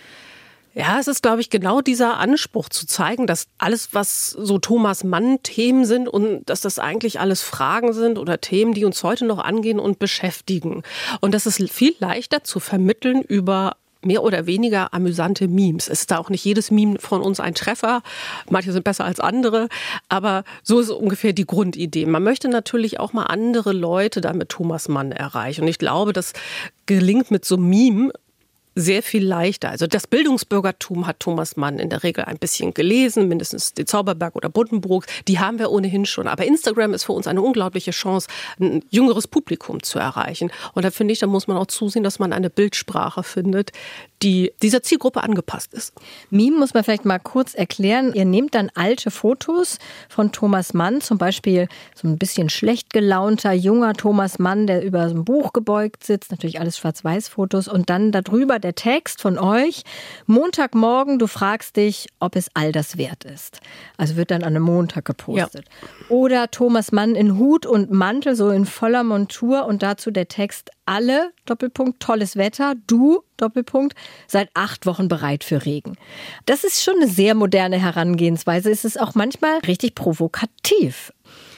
Ja, es ist, glaube ich, genau dieser Anspruch zu zeigen, dass alles, was so Thomas Mann-Themen sind und dass das eigentlich alles Fragen sind oder Themen, die uns heute noch angehen und beschäftigen. Und das ist viel leichter zu vermitteln über mehr oder weniger amüsante Memes. Es ist da auch nicht jedes Meme von uns ein Treffer. Manche sind besser als andere. Aber so ist ungefähr die Grundidee. Man möchte natürlich auch mal andere Leute dann mit Thomas Mann erreichen. Und ich glaube, das gelingt mit so einem Meme sehr viel leichter. Also das Bildungsbürgertum hat Thomas Mann in der Regel ein bisschen gelesen, mindestens den Zauberberg oder Buddenbrook. Die haben wir ohnehin schon. Aber Instagram ist für uns eine unglaubliche Chance, ein jüngeres Publikum zu erreichen. Und da finde ich, da muss man auch zusehen, dass man eine Bildsprache findet, die dieser Zielgruppe angepasst ist. Meme muss man vielleicht mal kurz erklären. Ihr nehmt dann alte Fotos von Thomas Mann, zum Beispiel so ein bisschen schlecht gelaunter, junger Thomas Mann, der über so ein Buch gebeugt sitzt, natürlich alles Schwarz-Weiß-Fotos und dann darüber der Text von euch, Montagmorgen, du fragst dich, ob es all das wert ist. Also wird dann an einem Montag gepostet. Ja. Oder Thomas Mann in Hut und Mantel, so in voller Montur und dazu der Text, alle, Doppelpunkt, tolles Wetter, du, Doppelpunkt, seit acht Wochen bereit für Regen. Das ist schon eine sehr moderne Herangehensweise. Es ist auch manchmal richtig provokativ.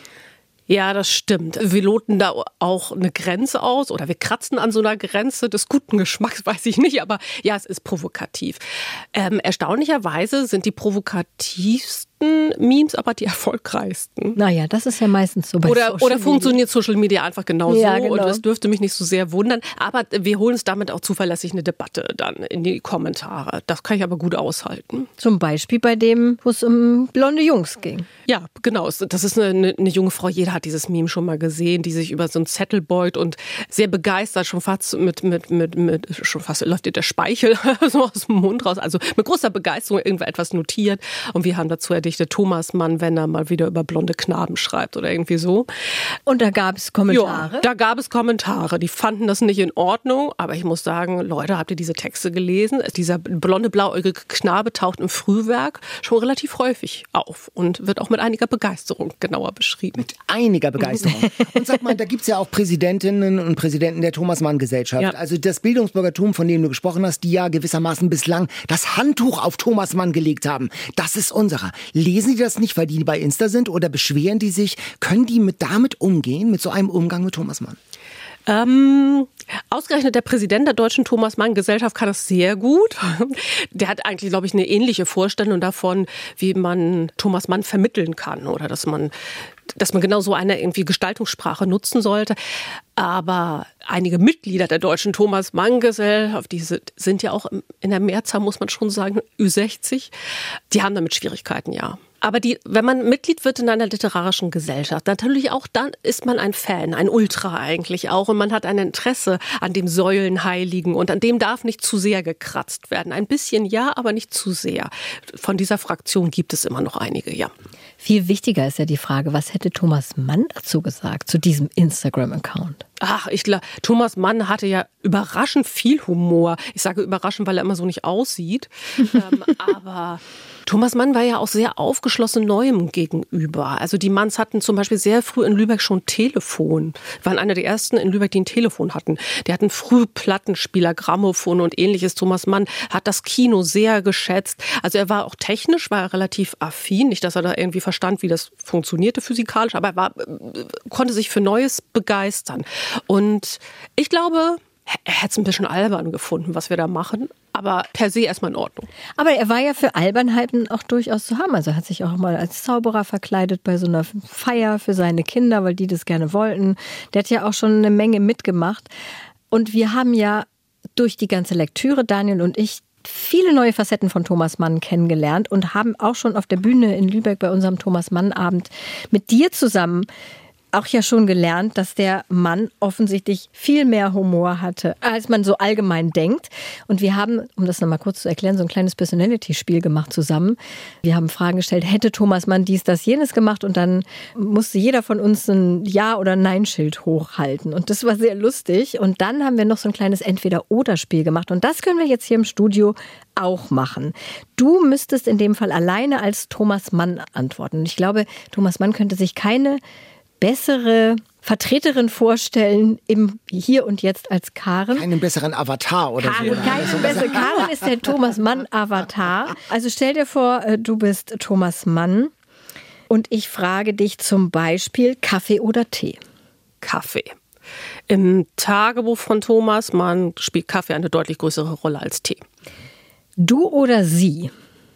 Ja, das stimmt. Wir loten da auch eine Grenze aus oder wir kratzen an so einer Grenze des guten Geschmacks, weiß ich nicht, aber ja, es ist provokativ. Ähm, erstaunlicherweise sind die provokativsten Memes aber die erfolgreichsten. Naja, das ist ja meistens so bei oder, Social Oder funktioniert Social Media einfach genauso ja, genau. Und das dürfte mich nicht so sehr wundern. Aber wir holen uns damit auch zuverlässig eine Debatte dann in die Kommentare. Das kann ich aber gut aushalten. Zum Beispiel bei dem, wo es um blonde Jungs ging. Ja, genau. Das ist eine, eine junge Frau, jeder hat dieses Meme schon mal gesehen, die sich über so einen Zettel beugt und sehr begeistert, schon fast mit, mit, mit, mit schon fast läuft ihr der Speichel so aus dem Mund raus. Also mit großer Begeisterung irgendetwas notiert. Und wir haben dazu erdichtet, Thomas Mann, wenn er mal wieder über blonde Knaben schreibt oder irgendwie so. Und da gab es Kommentare? Ja, da gab es Kommentare. Die fanden das nicht in Ordnung. Aber ich muss sagen, Leute, habt ihr diese Texte gelesen? Dieser blonde, blauäugige Knabe taucht im Frühwerk schon relativ häufig auf und wird auch mit einiger Begeisterung genauer beschrieben. Mit einiger Begeisterung. Und sag mal, da gibt es ja auch Präsidentinnen und Präsidenten der Thomas-Mann-Gesellschaft. Ja. Also das Bildungsbürgertum, von dem du gesprochen hast, die ja gewissermaßen bislang das Handtuch auf Thomas Mann gelegt haben. Das ist unserer. Lesen die das nicht, weil die bei Insta sind oder beschweren die sich? Können die mit damit umgehen, mit so einem Umgang mit Thomas Mann? Ähm, ausgerechnet der Präsident der Deutschen Thomas-Mann-Gesellschaft kann das sehr gut. Der hat eigentlich, glaube ich, eine ähnliche Vorstellung davon, wie man Thomas Mann vermitteln kann oder dass man dass man genau so eine irgendwie Gestaltungssprache nutzen sollte. Aber einige Mitglieder der Deutschen Thomas-Mann-Gesellschaft, die sind ja auch in der Mehrzahl, muss man schon sagen, Ü sechzig, die haben damit Schwierigkeiten, ja. Aber die, wenn man Mitglied wird in einer literarischen Gesellschaft, natürlich auch dann ist man ein Fan, ein Ultra eigentlich auch. Und man hat ein Interesse an dem Säulenheiligen und an dem darf nicht zu sehr gekratzt werden. Ein bisschen ja, aber nicht zu sehr. Von dieser Fraktion gibt es immer noch einige, ja. Viel wichtiger ist ja die Frage, was hätte Thomas Mann dazu gesagt, zu diesem Instagram-Account? Ach, ich glaube, Thomas Mann hatte ja überraschend viel Humor. Ich sage überraschend, weil er immer so nicht aussieht. ähm, aber Thomas Mann war ja auch sehr aufgeschlossen Neuem gegenüber. Also die Manns hatten zum Beispiel sehr früh in Lübeck schon Telefon. Waren einer der ersten in Lübeck, die ein Telefon hatten. Die hatten früh Plattenspieler, Grammophon und ähnliches. Thomas Mann hat das Kino sehr geschätzt. Also er war auch technisch, war er relativ affin. Nicht, dass er da irgendwie verstand, wie das funktionierte physikalisch, aber er war, konnte sich für Neues begeistern. Und ich glaube, er hätte es ein bisschen albern gefunden, was wir da machen. Aber per se erstmal in Ordnung. Aber er war ja für Albernheiten auch durchaus zu haben. Also er hat sich auch mal als Zauberer verkleidet bei so einer Feier für seine Kinder, weil die das gerne wollten. Der hat ja auch schon eine Menge mitgemacht. Und wir haben ja durch die ganze Lektüre, Daniel und ich, viele neue Facetten von Thomas Mann kennengelernt und haben auch schon auf der Bühne in Lübeck bei unserem Thomas Mann-Abend mit dir zusammen auch ja schon gelernt, dass der Mann offensichtlich viel mehr Humor hatte, als man so allgemein denkt. Und wir haben, um das nochmal kurz zu erklären, so ein kleines Personality-Spiel gemacht zusammen. Wir haben Fragen gestellt, hätte Thomas Mann dies, das, jenes gemacht? Und dann musste jeder von uns ein Ja- oder Nein-Schild hochhalten. Und das war sehr lustig. Und dann haben wir noch so ein kleines Entweder-Oder-Spiel gemacht. Und das können wir jetzt hier im Studio auch machen. Du müsstest in dem Fall alleine als Thomas Mann antworten. Und ich glaube, Thomas Mann könnte sich keine bessere Vertreterin vorstellen im Hier und Jetzt als Karen. Keinen besseren Avatar oder Karen, so. Keine bessere. Karen ist der Thomas Mann-Avatar. Also stell dir vor, du bist Thomas Mann und ich frage dich zum Beispiel Kaffee oder Tee? Kaffee. Im Tagebuch von Thomas Mann spielt Kaffee eine deutlich größere Rolle als Tee. Du oder sie?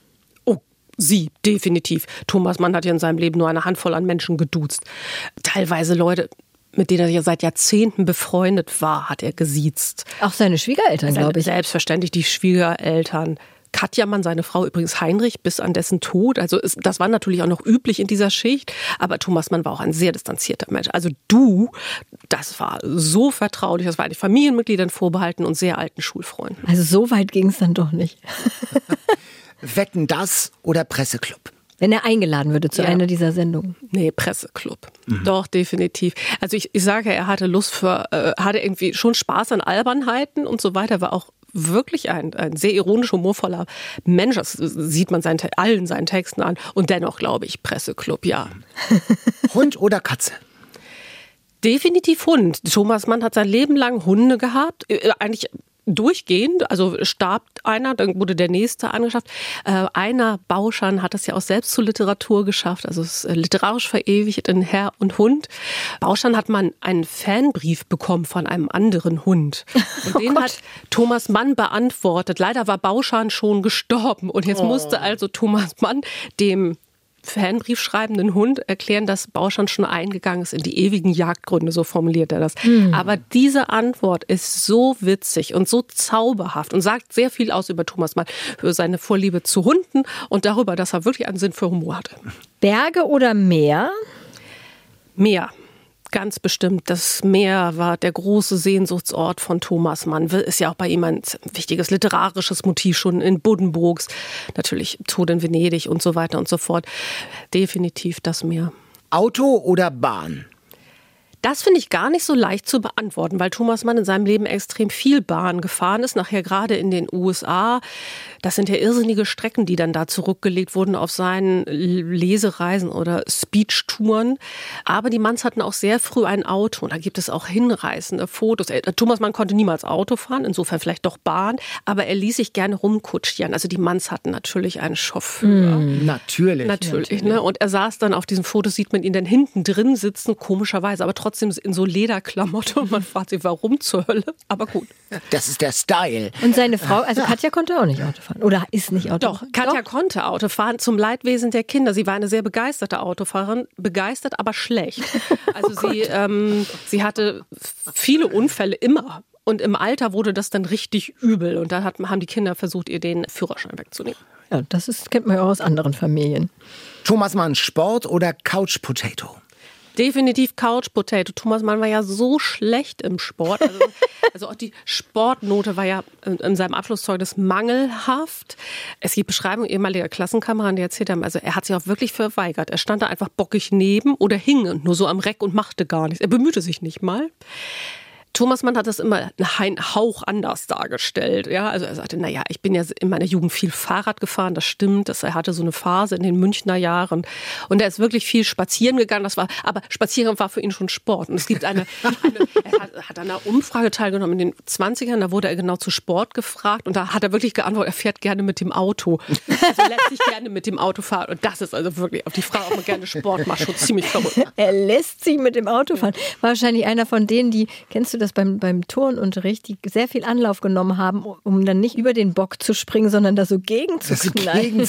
Sie, definitiv. Thomas Mann hat ja in seinem Leben nur eine Handvoll an Menschen geduzt. Teilweise Leute, mit denen er ja seit Jahrzehnten befreundet war, hat er gesiezt. Auch seine Schwiegereltern, glaube ich. Selbstverständlich die Schwiegereltern. Katja Mann, seine Frau, übrigens Heinrich, bis an dessen Tod. Also es, das war natürlich auch noch üblich in dieser Schicht. Aber Thomas Mann war auch ein sehr distanzierter Mensch. Also du, das war so vertraulich. Das war eigentlich Familienmitgliedern vorbehalten und sehr alten Schulfreunden. Also so weit ging es dann doch nicht. Wetten, das oder Presseclub? Wenn er eingeladen würde zu ja. einer dieser Sendungen. Nee, Presseclub. Mhm. Doch, definitiv. Also ich, ich sage, er hatte Lust für, äh, hatte irgendwie schon Spaß an Albernheiten und so weiter, war auch wirklich ein, ein sehr ironisch, humorvoller Mensch. Das sieht man seinen, allen seinen Texten an. Und dennoch glaube ich, Presseclub, ja. Hund oder Katze? Definitiv Hund. Thomas Mann hat sein Leben lang Hunde gehabt. Äh, eigentlich durchgehend, also starb einer, dann wurde der nächste angeschafft. Äh, einer Bauschan hat das ja auch selbst zur Literatur geschafft, also es ist literarisch verewigt in Herr und Hund. Bauschan hat man einen Fanbrief bekommen von einem anderen Hund. Und oh den Gott. hat Thomas Mann beantwortet. Leider war Bauschan schon gestorben und jetzt oh. musste also Thomas Mann dem Fanbrief schreibenden Hund erklären, dass Bauschan schon eingegangen ist in die ewigen Jagdgründe, so formuliert er das. Mhm. Aber diese Antwort ist so witzig und so zauberhaft und sagt sehr viel aus über Thomas Mann, für seine Vorliebe zu Hunden und darüber, dass er wirklich einen Sinn für Humor hatte. Berge oder Meer? Meer. Ganz bestimmt. Das Meer war der große Sehnsuchtsort von Thomas Mann. Ist ja auch bei ihm ein wichtiges literarisches Motiv, schon in Buddenbrooks. Natürlich Tod in Venedig und so weiter und so fort. Definitiv das Meer. Auto oder Bahn? Das finde ich gar nicht so leicht zu beantworten, weil Thomas Mann in seinem Leben extrem viel Bahn gefahren ist, nachher gerade in den U S A. Das sind ja irrsinnige Strecken, die dann da zurückgelegt wurden auf seinen Lesereisen oder Speech-Touren. Aber die Manns hatten auch sehr früh ein Auto. Und da gibt es auch hinreißende Fotos. Thomas Mann konnte niemals Auto fahren, insofern vielleicht doch Bahn. Aber er ließ sich gerne rumkutschieren. Also die Manns hatten natürlich einen Chauffeur. Mm, natürlich. Natürlich. natürlich. Ne? Und er saß dann auf diesen Fotos, sieht man ihn dann hinten drin sitzen, komischerweise. Aber trotzdem trotzdem in so Lederklamotte und man fragt sich, warum zur Hölle? Aber gut. Das ist der Style. Und seine Frau, also Katja konnte auch nicht Auto fahren. Oder ist nicht Auto Doch, Katja Doch. konnte Auto fahren zum Leidwesen der Kinder. Sie war eine sehr begeisterte Autofahrerin. Begeistert, aber schlecht. Also oh sie, ähm, sie hatte viele Unfälle immer. Und im Alter wurde das dann richtig übel. Und da hat, haben die Kinder versucht, ihr den Führerschein wegzunehmen. Ja, das ist, kennt man ja auch aus anderen Familien. Thomas Mann, Sport oder Couch Potato? Definitiv Couch Potato. Thomas Mann war ja so schlecht im Sport. Also, also auch die Sportnote war ja in seinem Abschlusszeugnis mangelhaft. Es gibt Beschreibungen ehemaliger Klassenkameraden, die erzählt haben, also er hat sich auch wirklich verweigert. Er stand da einfach bockig neben oder hing nur so am Reck und machte gar nichts. Er bemühte sich nicht mal. Thomas Mann hat das immer einen Hauch anders dargestellt. Ja, also er sagte, naja, ich bin ja in meiner Jugend viel Fahrrad gefahren, das stimmt. Das, er hatte so eine Phase in den Münchner Jahren. Und er ist wirklich viel spazieren gegangen. Das war, aber spazieren war für ihn schon Sport. Und es gibt eine, eine er hat, hat an einer Umfrage teilgenommen in den zwanzigern, da wurde er genau zu Sport gefragt. Und da hat er wirklich geantwortet, er fährt gerne mit dem Auto. Also er lässt sich gerne mit dem Auto fahren. Und das ist also wirklich auf die Frage, ob man gerne Sport macht, schon ziemlich verrückt. Er lässt sich mit dem Auto fahren. War wahrscheinlich einer von denen, die, kennst du das beim, beim Turnunterricht, die sehr viel Anlauf genommen haben, um dann nicht über den Bock zu springen, sondern da so gegen zu knallen.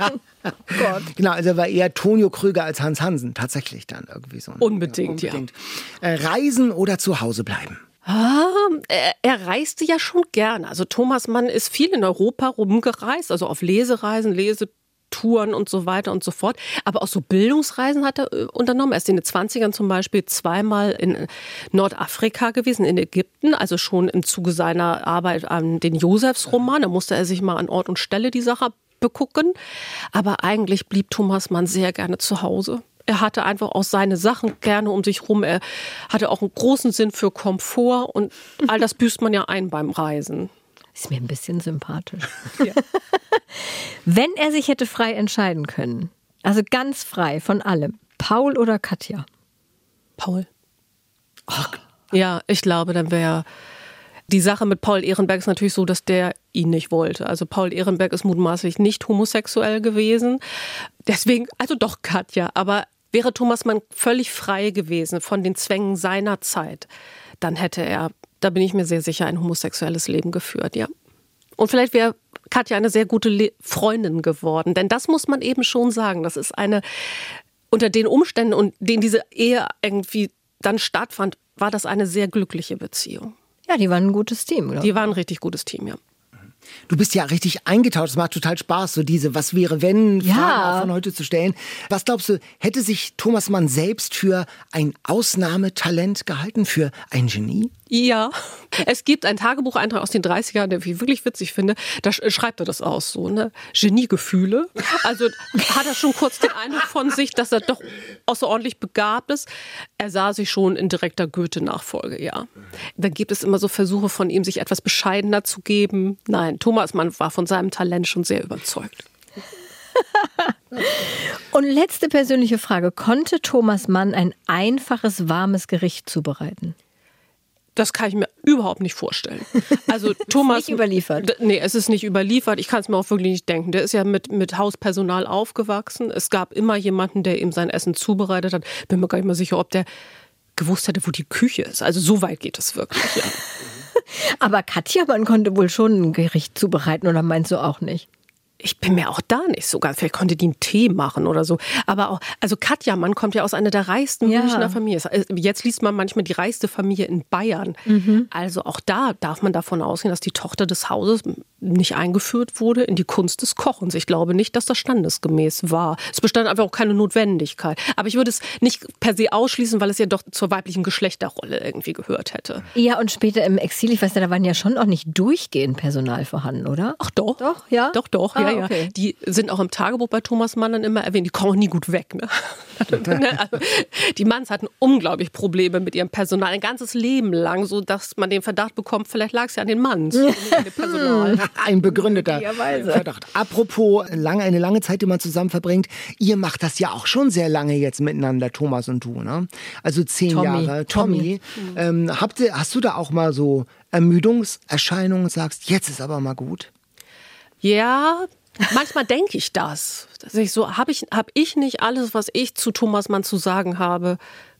Oh Gott. Genau, also er war eher Tonio Krüger als Hans Hansen, tatsächlich dann irgendwie so. Unbedingt, ja. unbedingt. ja. Äh, reisen oder zu Hause bleiben? Ah, er, er reiste ja schon gerne. Also Thomas Mann ist viel in Europa rumgereist, also auf Lesereisen, Lesetouren. Touren und so weiter und so fort. Aber auch so Bildungsreisen hat er äh, unternommen. Er ist in den zwanzigern zum Beispiel zweimal in Nordafrika gewesen, in Ägypten, also schon im Zuge seiner Arbeit an den Josefsroman. Da musste er sich mal an Ort und Stelle die Sache begucken. Aber eigentlich blieb Thomas Mann sehr gerne zu Hause. Er hatte einfach auch seine Sachen gerne um sich rum. Er hatte auch einen großen Sinn für Komfort und all das büßt man ja ein beim Reisen. Ist mir ein bisschen sympathisch. Ja. Wenn er sich hätte frei entscheiden können, also ganz frei von allem, Paul oder Katja? Paul. Ach. Ja, ich glaube, dann wäre die Sache mit Paul Ehrenberg ist natürlich so, dass der ihn nicht wollte. Also Paul Ehrenberg ist mutmaßlich nicht homosexuell gewesen. Deswegen, also doch Katja, aber wäre Thomas Mann völlig frei gewesen von den Zwängen seiner Zeit, dann hätte er, da bin ich mir sehr sicher, ein homosexuelles Leben geführt, ja. Und vielleicht wäre Katja eine sehr gute Le- Freundin geworden. Denn das muss man eben schon sagen. Das ist eine, unter den Umständen, und denen diese Ehe irgendwie dann stattfand, war das eine sehr glückliche Beziehung. Ja, die waren ein gutes Team, glaube ich. Die waren ein richtig gutes Team, ja. Du bist ja richtig eingetaucht, es macht total Spaß, so diese Was wäre wenn Fragen ja. auch von heute zu stellen. Was glaubst du, hätte sich Thomas Mann selbst für ein Ausnahmetalent gehalten, für ein Genie? Ja, es gibt einen Tagebucheintrag aus den dreißigern, den ich wirklich witzig finde. Da schreibt er das aus, so, ne? Geniegefühle. Also hat er schon kurz den Eindruck von sich, dass er doch außerordentlich begabt ist. Er sah sich schon in direkter Goethe-Nachfolge, ja. Dann gibt es immer so Versuche von ihm, sich etwas bescheidener zu geben. Nein, Thomas Mann war von seinem Talent schon sehr überzeugt. Und letzte persönliche Frage. Konnte Thomas Mann ein einfaches, warmes Gericht zubereiten? Das kann ich mir überhaupt nicht vorstellen. Also Thomas, ist nicht überliefert. Nee, es ist nicht überliefert. Ich kann es mir auch wirklich nicht denken. Der ist ja mit, mit Hauspersonal aufgewachsen. Es gab immer jemanden, der ihm sein Essen zubereitet hat. Bin mir gar nicht mal sicher, ob der gewusst hätte, wo die Küche ist. Also so weit geht es wirklich, ja. Aber Katja, man konnte wohl schon ein Gericht zubereiten, oder meinst du auch nicht? Ich bin mir auch da nicht so ganz. Vielleicht konnte die einen Tee machen oder so. Aber auch, also Katja Mann kommt ja aus einer der reichsten ja. Münchner Familien. Jetzt liest man manchmal die reichste Familie in Bayern. Mhm. Also auch da darf man davon ausgehen, dass die Tochter des Hauses nicht eingeführt wurde in die Kunst des Kochens. Ich glaube nicht, dass das standesgemäß war. Es bestand einfach auch keine Notwendigkeit. Aber ich würde es nicht per se ausschließen, weil es ja doch zur weiblichen Geschlechterrolle irgendwie gehört hätte. Ja, und später im Exil, ich weiß ja, da waren ja schon auch nicht durchgehend Personal vorhanden, oder? Ach doch. Doch, ja? Doch, doch. Ah, ja, okay. ja. Die sind auch im Tagebuch bei Thomas Mann dann immer erwähnt. Die kommen auch nie gut weg. Ne? Also, die Manns hatten unglaublich Probleme mit ihrem Personal. Ein ganzes Leben lang, so dass man den Verdacht bekommt, vielleicht lag es ja an den Manns. Und nicht an dem Personal. Ein begründeter Verdacht. Apropos lange, eine lange Zeit, die man zusammen verbringt. Ihr macht das ja auch schon sehr lange jetzt miteinander, Thomas und du, ne? Also zehn Tommy. Jahre. Tommy, Tommy. Ähm, habt ihr, hast du da auch mal so Ermüdungserscheinungen und sagst, jetzt ist aber mal gut? Ja, manchmal denke ich das. Dass ich so, habe ich, hab ich nicht alles, was ich zu Thomas Mann zu sagen habe,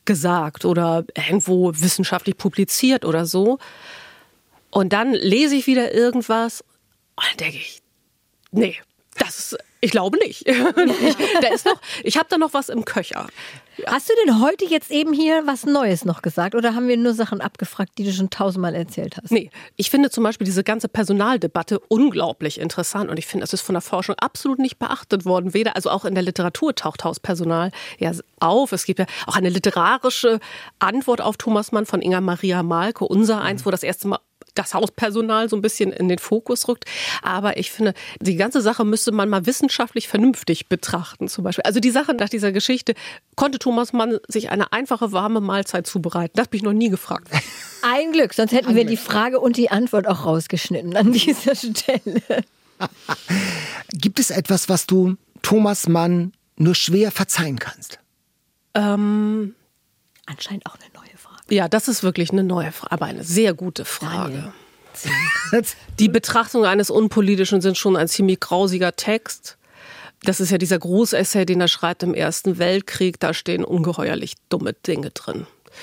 gesagt oder irgendwo wissenschaftlich publiziert oder so. Und dann lese ich wieder irgendwas und dann denke ich, nee, das ist, ich glaube nicht. da ist noch, ich habe da noch was im Köcher. Ja. Hast du denn heute jetzt eben hier was Neues noch gesagt oder haben wir nur Sachen abgefragt, die du schon tausendmal erzählt hast? Nee, ich finde zum Beispiel diese ganze Personaldebatte unglaublich interessant und ich finde, es ist von der Forschung absolut nicht beachtet worden. Weder, also auch in der Literatur taucht Hauspersonal ja auf. Es gibt ja auch eine literarische Antwort auf Thomas Mann von Inga Maria Malke, unser eins, wo das erste Mal das Hauspersonal so ein bisschen in den Fokus rückt. Aber ich finde, die ganze Sache müsste man mal wissenschaftlich vernünftig betrachten zum Beispiel. Also die Sache nach dieser Geschichte, konnte Thomas Mann sich eine einfache, warme Mahlzeit zubereiten? Das habe ich noch nie gefragt. Ein Glück, sonst hätten Ein wir Glück. die Frage und die Antwort auch rausgeschnitten an dieser Stelle. Gibt es etwas, was du Thomas Mann nur schwer verzeihen kannst? Ähm, Anscheinend auch eine neue Frage. Ja, das ist wirklich eine neue Frage, aber eine sehr gute Frage. Daniel. Die Betrachtungen eines Unpolitischen sind schon ein ziemlich grausiger Text. Das ist ja dieser Großessay, den er schreibt im Ersten Weltkrieg. Da stehen ungeheuerlich dumme Dinge drin.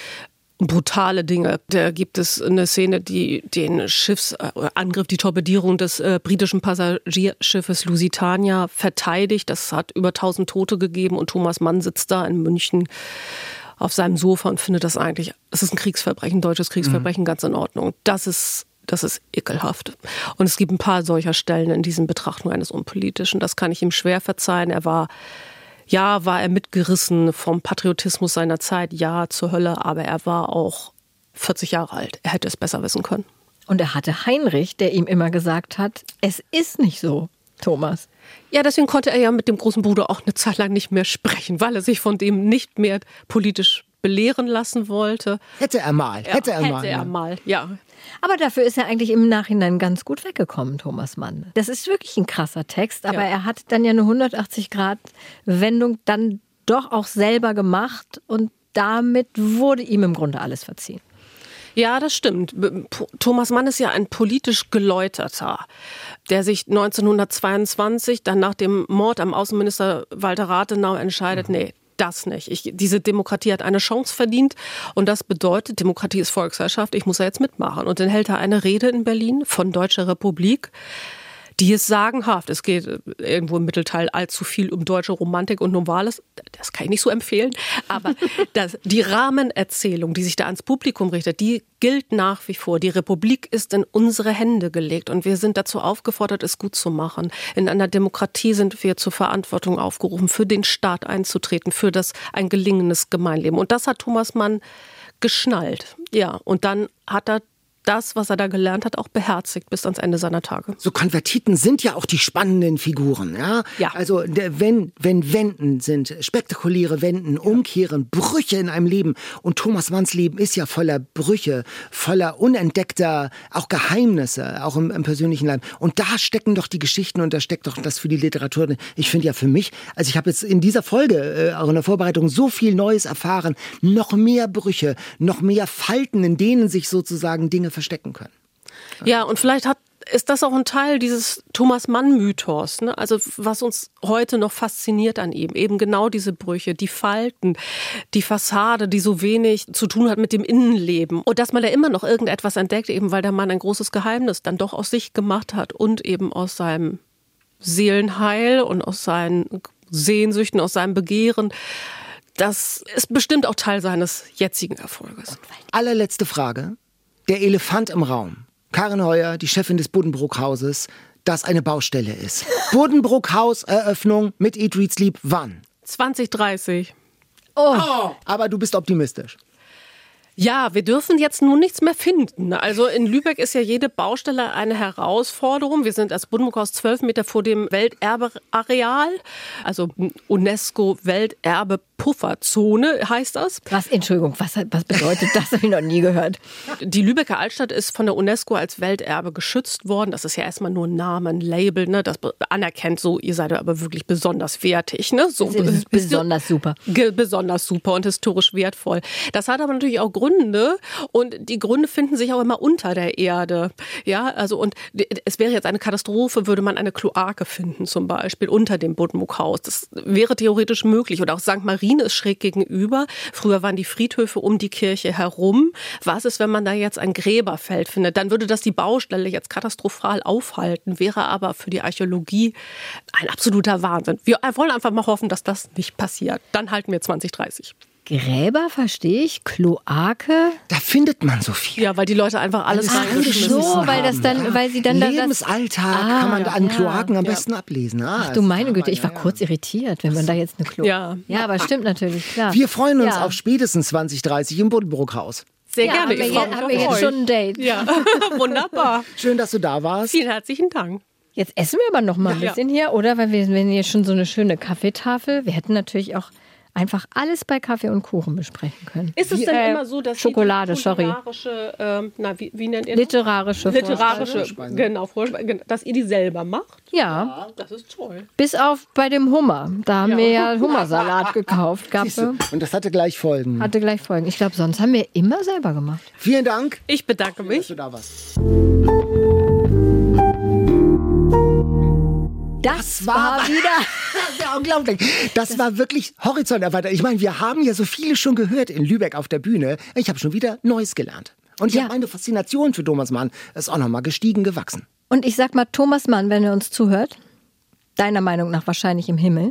Brutale Dinge. Da gibt es eine Szene, die den Schiffsangriff, die Torpedierung des äh, britischen Passagierschiffes Lusitania verteidigt. Das hat über tausend Tote gegeben und Thomas Mann sitzt da in München auf seinem Sofa und findet das eigentlich, es ist ein Kriegsverbrechen, ein deutsches Kriegsverbrechen, mhm. ganz in Ordnung. Das ist, das ist ekelhaft. Und es gibt ein paar solcher Stellen in diesen Betrachtungen eines Unpolitischen. Das kann ich ihm schwer verzeihen. Er war, ja, war er mitgerissen vom Patriotismus seiner Zeit, ja, zur Hölle, aber er war auch vierzig Jahre alt. Er hätte es besser wissen können. Und er hatte Heinrich, der ihm immer gesagt hat, es ist nicht so, Thomas. Ja, deswegen konnte er ja mit dem großen Bruder auch eine Zeit lang nicht mehr sprechen, weil er sich von dem nicht mehr politisch belehren lassen wollte. Hätte er mal, hätte ja, er mal. Hätte er mal, ja. Aber dafür ist er eigentlich im Nachhinein ganz gut weggekommen, Thomas Mann. Das ist wirklich ein krasser Text, aber ja. er hat dann ja eine hundertachtzig Grad Wendung dann doch auch selber gemacht und damit wurde ihm im Grunde alles verziehen. Ja, das stimmt. Thomas Mann ist ja ein politisch Geläuterter, der sich neunzehnhundertzweiundzwanzig dann nach dem Mord am Außenminister Walter Rathenau entscheidet, nee, das nicht. Ich, diese Demokratie hat eine Chance verdient und das bedeutet, Demokratie ist Volksherrschaft, ich muss da jetzt mitmachen. Und dann hält er eine Rede in Berlin von Deutscher Republik. Die ist sagenhaft. Es geht irgendwo im Mittelteil allzu viel um deutsche Romantik und Novales. Das kann ich nicht so empfehlen. Aber das, die Rahmenerzählung, die sich da ans Publikum richtet, die gilt nach wie vor. Die Republik ist in unsere Hände gelegt und wir sind dazu aufgefordert, es gut zu machen. In einer Demokratie sind wir zur Verantwortung aufgerufen, für den Staat einzutreten, für das ein gelingendes Gemeinleben. Und das hat Thomas Mann geschnallt. Ja, und dann hat er das, was er da gelernt hat, auch beherzigt bis ans Ende seiner Tage. So Konvertiten sind ja auch die spannenden Figuren. Ja? Ja. Also der, wenn, wenn Wenden sind, spektakuläre Wenden, Umkehren, Brüche in einem Leben. Und Thomas Manns Leben ist ja voller Brüche, voller unentdeckter, auch Geheimnisse, auch im, im persönlichen Leben. Und da stecken doch die Geschichten und da steckt doch das für die Literatur. Ich finde ja für mich, also ich habe jetzt in dieser Folge, äh, auch in der Vorbereitung, so viel Neues erfahren. Noch mehr Brüche, noch mehr Falten, in denen sich sozusagen Dinge verstecken können. Ja, und vielleicht hat, ist das auch ein Teil dieses Thomas-Mann-Mythos, ne? Also was uns heute noch fasziniert an ihm, eben genau diese Brüche, die Falten, die Fassade, die so wenig zu tun hat mit dem Innenleben. Und dass man da immer noch irgendetwas entdeckt, eben weil der Mann ein großes Geheimnis dann doch aus sich gemacht hat und eben aus seinem Seelenheil und aus seinen Sehnsüchten, aus seinem Begehren. Das ist bestimmt auch Teil seines jetzigen Erfolges. Allerletzte Frage. Der Elefant im Raum. Karin Heuer, die Chefin des Buddenbrook-Hauses, das eine Baustelle ist. Buddenbrook-Haus-Eröffnung mit Eat, Read, Sleep, wann? zwanzig dreißig. Oh. oh. Aber du bist optimistisch. Ja, wir dürfen jetzt nun nichts mehr finden. Also in Lübeck ist ja jede Baustelle eine Herausforderung. Wir sind als Buddenbrook-Haus zwölf Meter vor dem Welterbeareal, also UNESCO-Welterbe-Pufferzone heißt das. Was, Entschuldigung, was, was bedeutet das? Habe ich noch nie gehört. Die Lübecker Altstadt ist von der UNESCO als Welterbe geschützt worden. Das ist ja erstmal nur ein Name, ein Label, ne? Das anerkennt so, ihr seid aber wirklich besonders wertig. Ne? So, das ist besonders super. Besonders super und historisch wertvoll. Das hat aber natürlich auch Gründe. Gründe und die Gründe finden sich auch immer unter der Erde. Ja, also und es wäre jetzt eine Katastrophe, würde man eine Kloake finden zum Beispiel unter dem Buddenbrook-Haus. Das wäre theoretisch möglich oder auch Sankt Marien Schwerin ist schräg gegenüber. Früher waren die Friedhöfe um die Kirche herum. Was ist, wenn man da jetzt ein Gräberfeld findet? Dann würde das die Baustelle jetzt katastrophal aufhalten, wäre aber für die Archäologie ein absoluter Wahnsinn. Wir wollen einfach mal hoffen, dass das nicht passiert. Dann halten wir zwanzig dreißig. Gräber, verstehe ich, Kloake. Da findet man so viel. Ja, weil die Leute einfach alles Ach, reingeschmissen so, haben. weil das dann, weil sie dann Lebensalltag das, kann man da an ja, Kloaken am ja. besten ablesen. Ah, Ach du meine Güte, ich war ja, ja. kurz irritiert, wenn man da jetzt eine Kloake... Ja. ja, aber stimmt natürlich, klar. Wir freuen uns Ja. auf spätestens zwanzig dreißig im Buddenbrook-Haus. Sehr ja, gerne. haben wir, Ich freue jetzt, mich haben auf wir jetzt euch. schon ein Date. Ja, wunderbar. Schön, dass du da warst. Vielen herzlichen Dank. Jetzt essen wir aber noch mal ein Ja. bisschen hier, oder? Weil wir, wir haben hier schon so eine schöne Kaffeetafel. Wir hätten natürlich auch einfach alles bei Kaffee und Kuchen besprechen können. Ist es Wie, denn äh, immer so, dass Schokolade, die sorry. kulinarische, ähm, na, wie, wie nennt ihr das? Literarische literarische, Vorspeise. genau, Vorspeise, genau, dass ihr die selber macht? Ja, Das ist toll. bis auf bei dem Hummer. Da haben Ja. wir ja Hummersalat gekauft. Gab, Siehst du? Und das hatte gleich Folgen. hatte gleich Folgen. Ich glaube, sonst haben wir immer selber gemacht. Vielen Dank, Ich bedanke dass mich. du da warst. Das war wieder... Ja, unglaublich. Das war wirklich horizonterweitert. Ich meine, wir haben ja so viele schon gehört in Lübeck auf der Bühne. Ich habe schon wieder Neues gelernt. Und ich Ja. habe meine Faszination für Thomas Mann ist auch nochmal gestiegen, gewachsen. Und ich sag mal, Thomas Mann, wenn er uns zuhört, deiner Meinung nach wahrscheinlich im Himmel,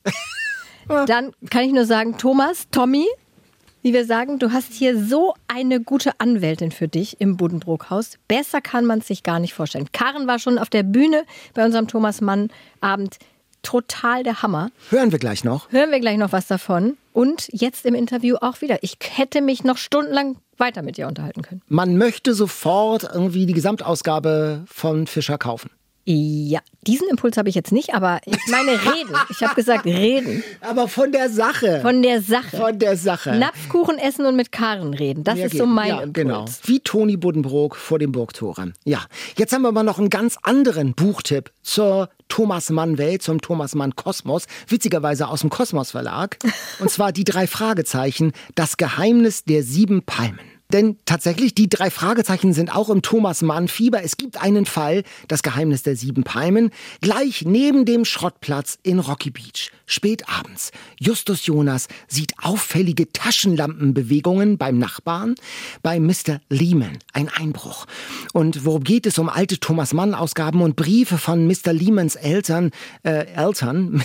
dann kann ich nur sagen, Thomas, Tommy, wie wir sagen, du hast hier so eine gute Anwältin für dich im Buddenbrook-Haus. Besser kann man es sich gar nicht vorstellen. Karen war schon auf der Bühne bei unserem Thomas Mann-Abend. Total der Hammer. Hören wir gleich noch. Hören wir gleich noch was davon. Und jetzt im Interview auch wieder. Ich hätte mich noch stundenlang weiter mit dir unterhalten können. Man möchte sofort irgendwie die Gesamtausgabe von Fischer kaufen. Ja, diesen Impuls habe ich jetzt nicht, aber ich meine reden. Ich habe gesagt reden. Aber von der Sache. Von der Sache. Von der Sache. Napfkuchen essen und mit Karen reden. Das Mehr ist geht. so mein ja, Impuls. Genau. Wie Toni Buddenbrook vor den Burgtoren. Ja, jetzt haben wir aber noch einen ganz anderen Buchtipp zur Thomas Mann Welt, zum Thomas Mann Kosmos. Witzigerweise aus dem Kosmos Verlag. Und zwar die drei Fragezeichen, das Geheimnis der sieben Palmen. Denn tatsächlich, die drei Fragezeichen sind auch im Thomas Mann Fieber. Es gibt einen Fall, das Geheimnis der sieben Palmen, gleich neben dem Schrottplatz in Rocky Beach. Spät abends. Justus Jonas sieht auffällige Taschenlampenbewegungen beim Nachbarn, bei Mister Lehman. Ein Einbruch. Und worum geht es? Um alte Thomas Mann Ausgaben und Briefe von Mister Lehmans Eltern, äh, Eltern,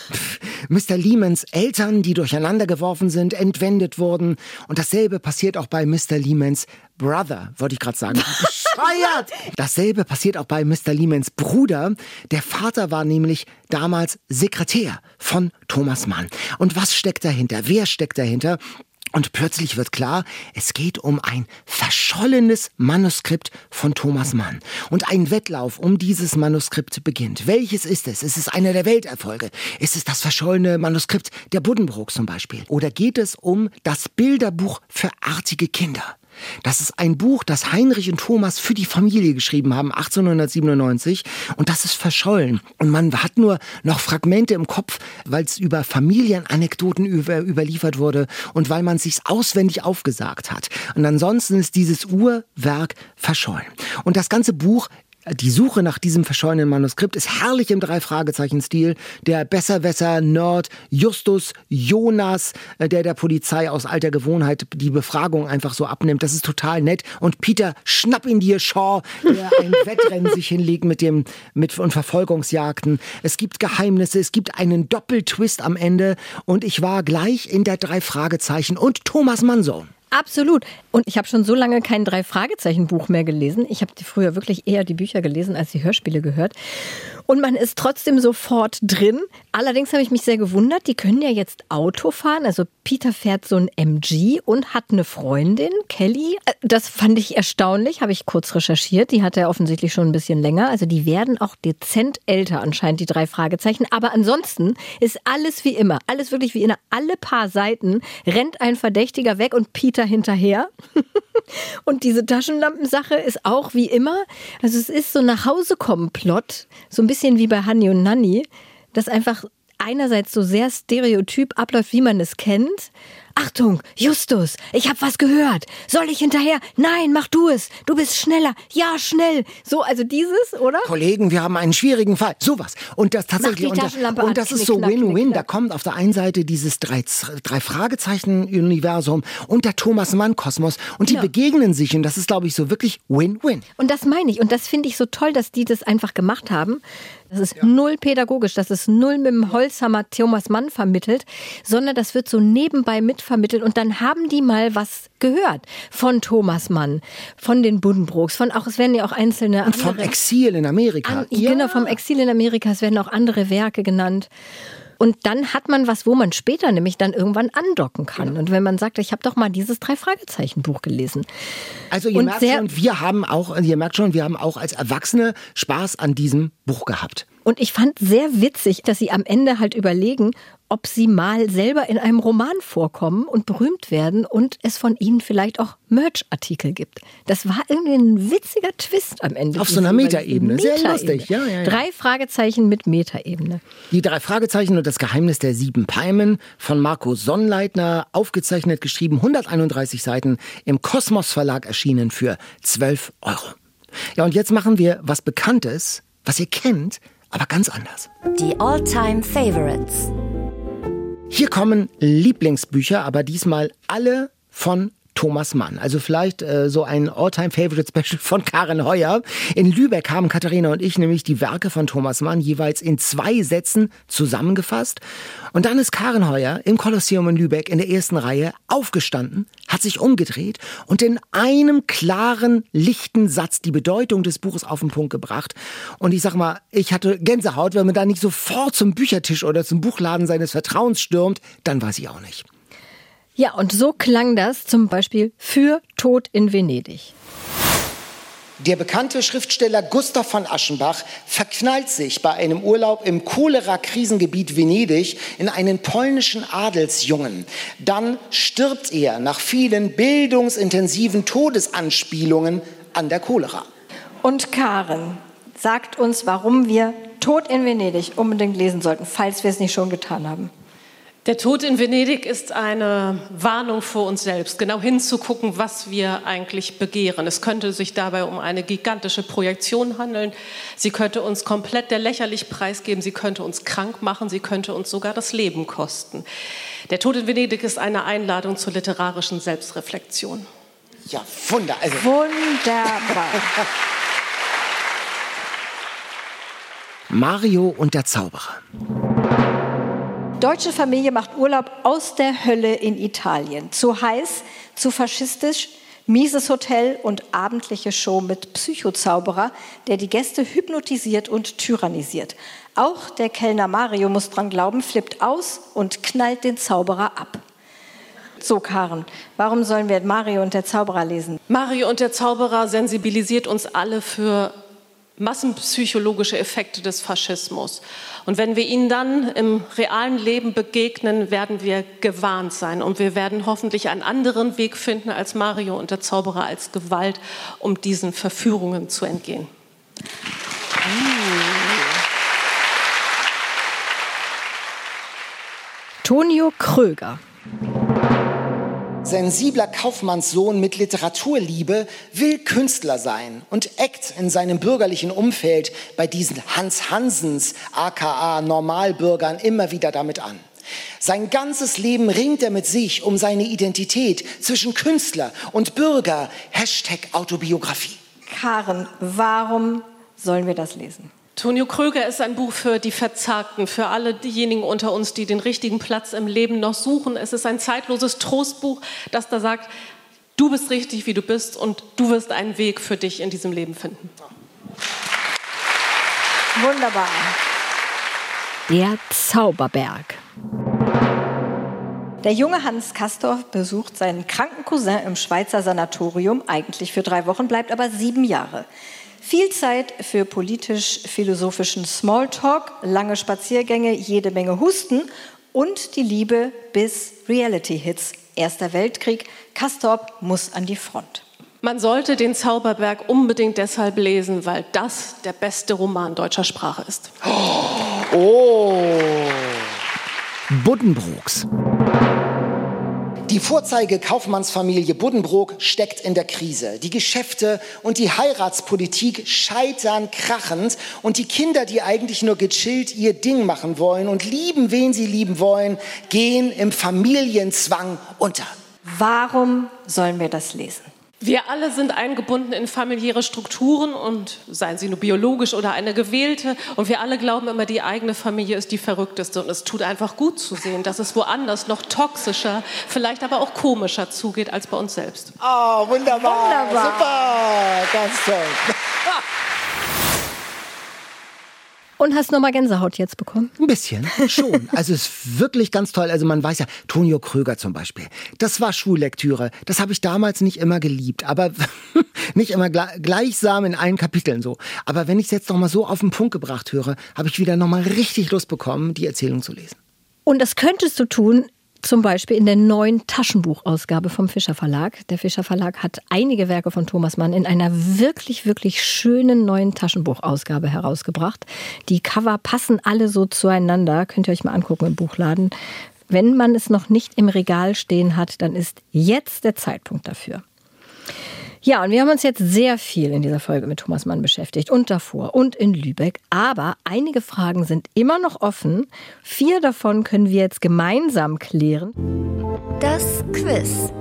Mister Lehmans Eltern, die durcheinander geworfen sind, entwendet wurden. Und dasselbe passiert auch bei Mister Lehmans Brother, wollte ich gerade sagen. Bescheuert! Dasselbe passiert auch bei Mister Lehmans Bruder. Der Vater war nämlich damals Sekretär von Thomas Mann. Und was steckt dahinter? Wer steckt dahinter? Und plötzlich wird klar, es geht um ein verschollenes Manuskript von Thomas Mann. Und ein Wettlauf um dieses Manuskript beginnt. Welches ist es? Ist es einer der Welterfolge? Ist es das verschollene Manuskript der Buddenbrook zum Beispiel? Oder geht es um das Bilderbuch für artige Kinder? Das ist ein Buch, das Heinrich und Thomas für die Familie geschrieben haben, achtzehnhundertsiebenundneunzig. Und das ist verschollen. Und man hat nur noch Fragmente im Kopf, weil es über Familienanekdoten über, überliefert wurde und weil man es sich auswendig aufgesagt hat. Und ansonsten ist dieses Uhrwerk verschollen. Und das ganze Buch, die Suche nach diesem verschollenen Manuskript, ist herrlich im Drei-Fragezeichen-Stil. Der Besserwisser-Nerd Justus Jonas, der der Polizei aus alter Gewohnheit die Befragung einfach so abnimmt. Das ist total nett. Und Peter Schnapp ihn dir, Shaw, der ein Wettrennen sich hinlegt mit dem mit und Verfolgungsjagden. Es gibt Geheimnisse, es gibt einen Doppeltwist am Ende. Und ich war gleich in der Drei-Fragezeichen und Thomas Mann Zone. Absolut. Und ich habe schon so lange kein Drei-Fragezeichen-Buch mehr gelesen. Ich habe früher wirklich eher die Bücher gelesen, als die Hörspiele gehört. Und man ist trotzdem sofort drin. Allerdings habe ich mich sehr gewundert, die können ja jetzt Auto fahren. Also Peter fährt so ein M G und hat eine Freundin, Kelly. Das fand ich erstaunlich, habe ich kurz recherchiert. Die hat er offensichtlich schon ein bisschen länger. Also die werden auch dezent älter anscheinend, die drei Fragezeichen. Aber ansonsten ist alles wie immer. Alles wirklich wie immer. Alle paar Seiten rennt ein Verdächtiger weg und Peter hinterher. Und diese Taschenlampensache ist auch wie immer. Also es ist so ein Nach-Hause-kommen-Plot. So ein bisschen wie bei Hanni und Nanni. Dass einfach einerseits so sehr stereotyp abläuft, wie man es kennt. Achtung, Justus, ich habe was gehört. Soll ich hinterher? Nein, mach du es. Du bist schneller. Ja, schnell. So, also dieses, oder? Kollegen, wir haben einen schwierigen Fall. Sowas. Und das tatsächlich. Mach die Taschenlampe und, an. und das Knick, ist so knack, Win-Win. knick, knack. Da kommt auf der einen Seite dieses drei, drei Fragezeichen-Universum und der Thomas-Mann-Kosmos und die Ja. begegnen sich und das ist, glaube ich, so wirklich Win-Win. Und das meine ich. Und das finde ich so toll, dass die das einfach gemacht haben. Das ist ja. null pädagogisch, das ist null mit dem Holzhammer Thomas Mann vermittelt, sondern das wird so nebenbei mitvermittelt. Und dann haben die mal was gehört von Thomas Mann, von den Buddenbrooks, von auch, es werden ja auch einzelne Und vom Exil in Amerika. An, ja. Genau, vom Exil in Amerika, es werden auch andere Werke genannt. Und dann hat man was, wo man später nämlich dann irgendwann andocken kann. Genau. Und wenn man sagt, ich habe doch mal dieses Drei-Fragezeichen-Buch gelesen. Also ihr und merkt sehr, schon, wir haben auch, ihr merkt schon, wir haben auch als Erwachsene Spaß an diesem Buch gehabt. Und ich fand sehr witzig, dass sie am Ende halt überlegen, ob sie mal selber in einem Roman vorkommen und berühmt werden und es von ihnen vielleicht auch Merch-Artikel gibt. Das war irgendwie ein witziger Twist am Ende. Auf so einer Metaebene. Sehr lustig. Ja, ja, ja. Drei Fragezeichen mit Metaebene. Die drei Fragezeichen und das Geheimnis der sieben Palmen von Marco Sonnleitner, aufgezeichnet, geschrieben, hunderteinunddreißig Seiten, im Kosmos Verlag erschienen für zwölf Euro. Ja, und jetzt machen wir was Bekanntes, was ihr kennt, aber ganz anders. Die All-Time-Favorites. Hier kommen Lieblingsbücher, aber diesmal alle von Thomas Mann. Also vielleicht äh, so ein All-Time-Favorite-Special von Karin Heuer. In Lübeck haben Katharina und ich nämlich die Werke von Thomas Mann jeweils in zwei Sätzen zusammengefasst. Und dann ist Karin Heuer im Kolosseum in Lübeck in der ersten Reihe aufgestanden, hat sich umgedreht und in einem klaren, lichten Satz die Bedeutung des Buches auf den Punkt gebracht. Und ich sag mal, ich hatte Gänsehaut, wenn man da nicht sofort zum Büchertisch oder zum Buchladen seines Vertrauens stürmt, dann weiß ich auch nicht. Ja, und so klang das zum Beispiel für Tod in Venedig. Der bekannte Schriftsteller Gustav von Aschenbach verknallt sich bei einem Urlaub im Cholera-Krisengebiet Venedig in einen polnischen Adelsjungen. Dann stirbt er nach vielen bildungsintensiven Todesanspielungen an der Cholera. Und Karin sagt uns, warum wir Tod in Venedig unbedingt lesen sollten, falls wir es nicht schon getan haben. Der Tod in Venedig ist eine Warnung vor uns selbst, genau hinzugucken, was wir eigentlich begehren. Es könnte sich dabei um eine gigantische Projektion handeln. Sie könnte uns komplett der lächerlich preisgeben, sie könnte uns krank machen, sie könnte uns sogar das Leben kosten. Der Tod in Venedig ist eine Einladung zur literarischen Selbstreflexion. Ja, wunder, also wunderbar. Mario und der Zauberer. Deutsche Familie macht Urlaub aus der Hölle in Italien. Zu heiß, zu faschistisch, mieses Hotel und abendliche Show mit Psychozauberer, der die Gäste hypnotisiert und tyrannisiert. Auch der Kellner Mario muss dran glauben, flippt aus und knallt den Zauberer ab. So, Karin, warum sollen wir Mario und der Zauberer lesen? Mario und der Zauberer sensibilisiert uns alle für massenpsychologische Effekte des Faschismus. Und wenn wir ihnen dann im realen Leben begegnen, werden wir gewarnt sein. Und wir werden hoffentlich einen anderen Weg finden als Mario und der Zauberer, als Gewalt, um diesen Verführungen zu entgehen. Tonio Kröger. Sensibler Kaufmannssohn mit Literaturliebe will Künstler sein und eckt in seinem bürgerlichen Umfeld bei diesen Hans Hansens, aka Normalbürgern, immer wieder damit an. Sein ganzes Leben ringt er mit sich um seine Identität zwischen Künstler und Bürger. Hashtag Autobiografie. Karin, warum sollen wir das lesen? Tonio Kröger ist ein Buch für die Verzagten, für alle diejenigen unter uns, die den richtigen Platz im Leben noch suchen. Es ist ein zeitloses Trostbuch, das da sagt, du bist richtig, wie du bist und du wirst einen Weg für dich in diesem Leben finden. Wunderbar. Der Zauberberg. Der junge Hans Castorp besucht seinen kranken Cousin im Schweizer Sanatorium, eigentlich für drei Wochen, bleibt aber sieben Jahre. Viel Zeit für politisch-philosophischen Smalltalk, lange Spaziergänge, jede Menge Husten und die Liebe bis Reality-Hits. Erster Weltkrieg, Castorp muss an die Front. Man sollte den Zauberberg unbedingt deshalb lesen, weil das der beste Roman deutscher Sprache ist. Oh! Buddenbrooks. Die Vorzeige-Kaufmannsfamilie Buddenbrook steckt in der Krise. Die Geschäfte und die Heiratspolitik scheitern krachend und die Kinder, die eigentlich nur gechillt ihr Ding machen wollen und lieben, wen sie lieben wollen, gehen im Familienzwang unter. Warum sollen wir das lesen? Wir alle sind eingebunden in familiäre Strukturen und seien sie nur biologisch oder eine gewählte. Und wir alle glauben immer, die eigene Familie ist die verrückteste. Und es tut einfach gut zu sehen, dass es woanders noch toxischer, vielleicht aber auch komischer zugeht als bei uns selbst. Oh, wunderbar, wunderbar. Super, ganz toll. Und hast du nochmal Gänsehaut jetzt bekommen? Ein bisschen, schon. Also es ist wirklich ganz toll. Also man weiß ja, Tonio Kröger zum Beispiel, das war Schullektüre. Das habe ich damals nicht immer geliebt, aber nicht immer gleichsam in allen Kapiteln so. Aber wenn ich es jetzt noch mal so auf den Punkt gebracht höre, habe ich wieder noch mal richtig Lust bekommen, die Erzählung zu lesen. Und das könntest du tun, zum Beispiel in der neuen Taschenbuchausgabe vom Fischer Verlag. Der Fischer Verlag hat einige Werke von Thomas Mann in einer wirklich, wirklich schönen neuen Taschenbuchausgabe herausgebracht. Die Cover passen alle so zueinander. Könnt ihr euch mal angucken im Buchladen. Wenn man es noch nicht im Regal stehen hat, dann ist jetzt der Zeitpunkt dafür. Ja, und wir haben uns jetzt sehr viel in dieser Folge mit Thomas Mann beschäftigt und davor und in Lübeck. Aber einige Fragen sind immer noch offen. Vier davon können wir jetzt gemeinsam klären. Das Quiz.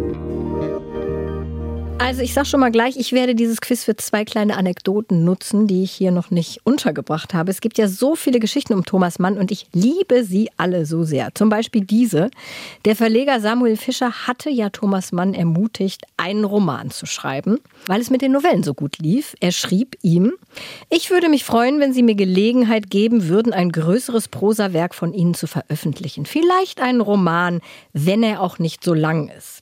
Also ich sag schon mal gleich, ich werde dieses Quiz für zwei kleine Anekdoten nutzen, die ich hier noch nicht untergebracht habe. Es gibt ja so viele Geschichten um Thomas Mann und ich liebe sie alle so sehr. Zum Beispiel diese. Der Verleger Samuel Fischer hatte ja Thomas Mann ermutigt, einen Roman zu schreiben, weil es mit den Novellen so gut lief. Er schrieb ihm: Ich würde mich freuen, wenn Sie mir Gelegenheit geben würden, ein größeres Prosawerk von Ihnen zu veröffentlichen. Vielleicht einen Roman, wenn er auch nicht so lang ist.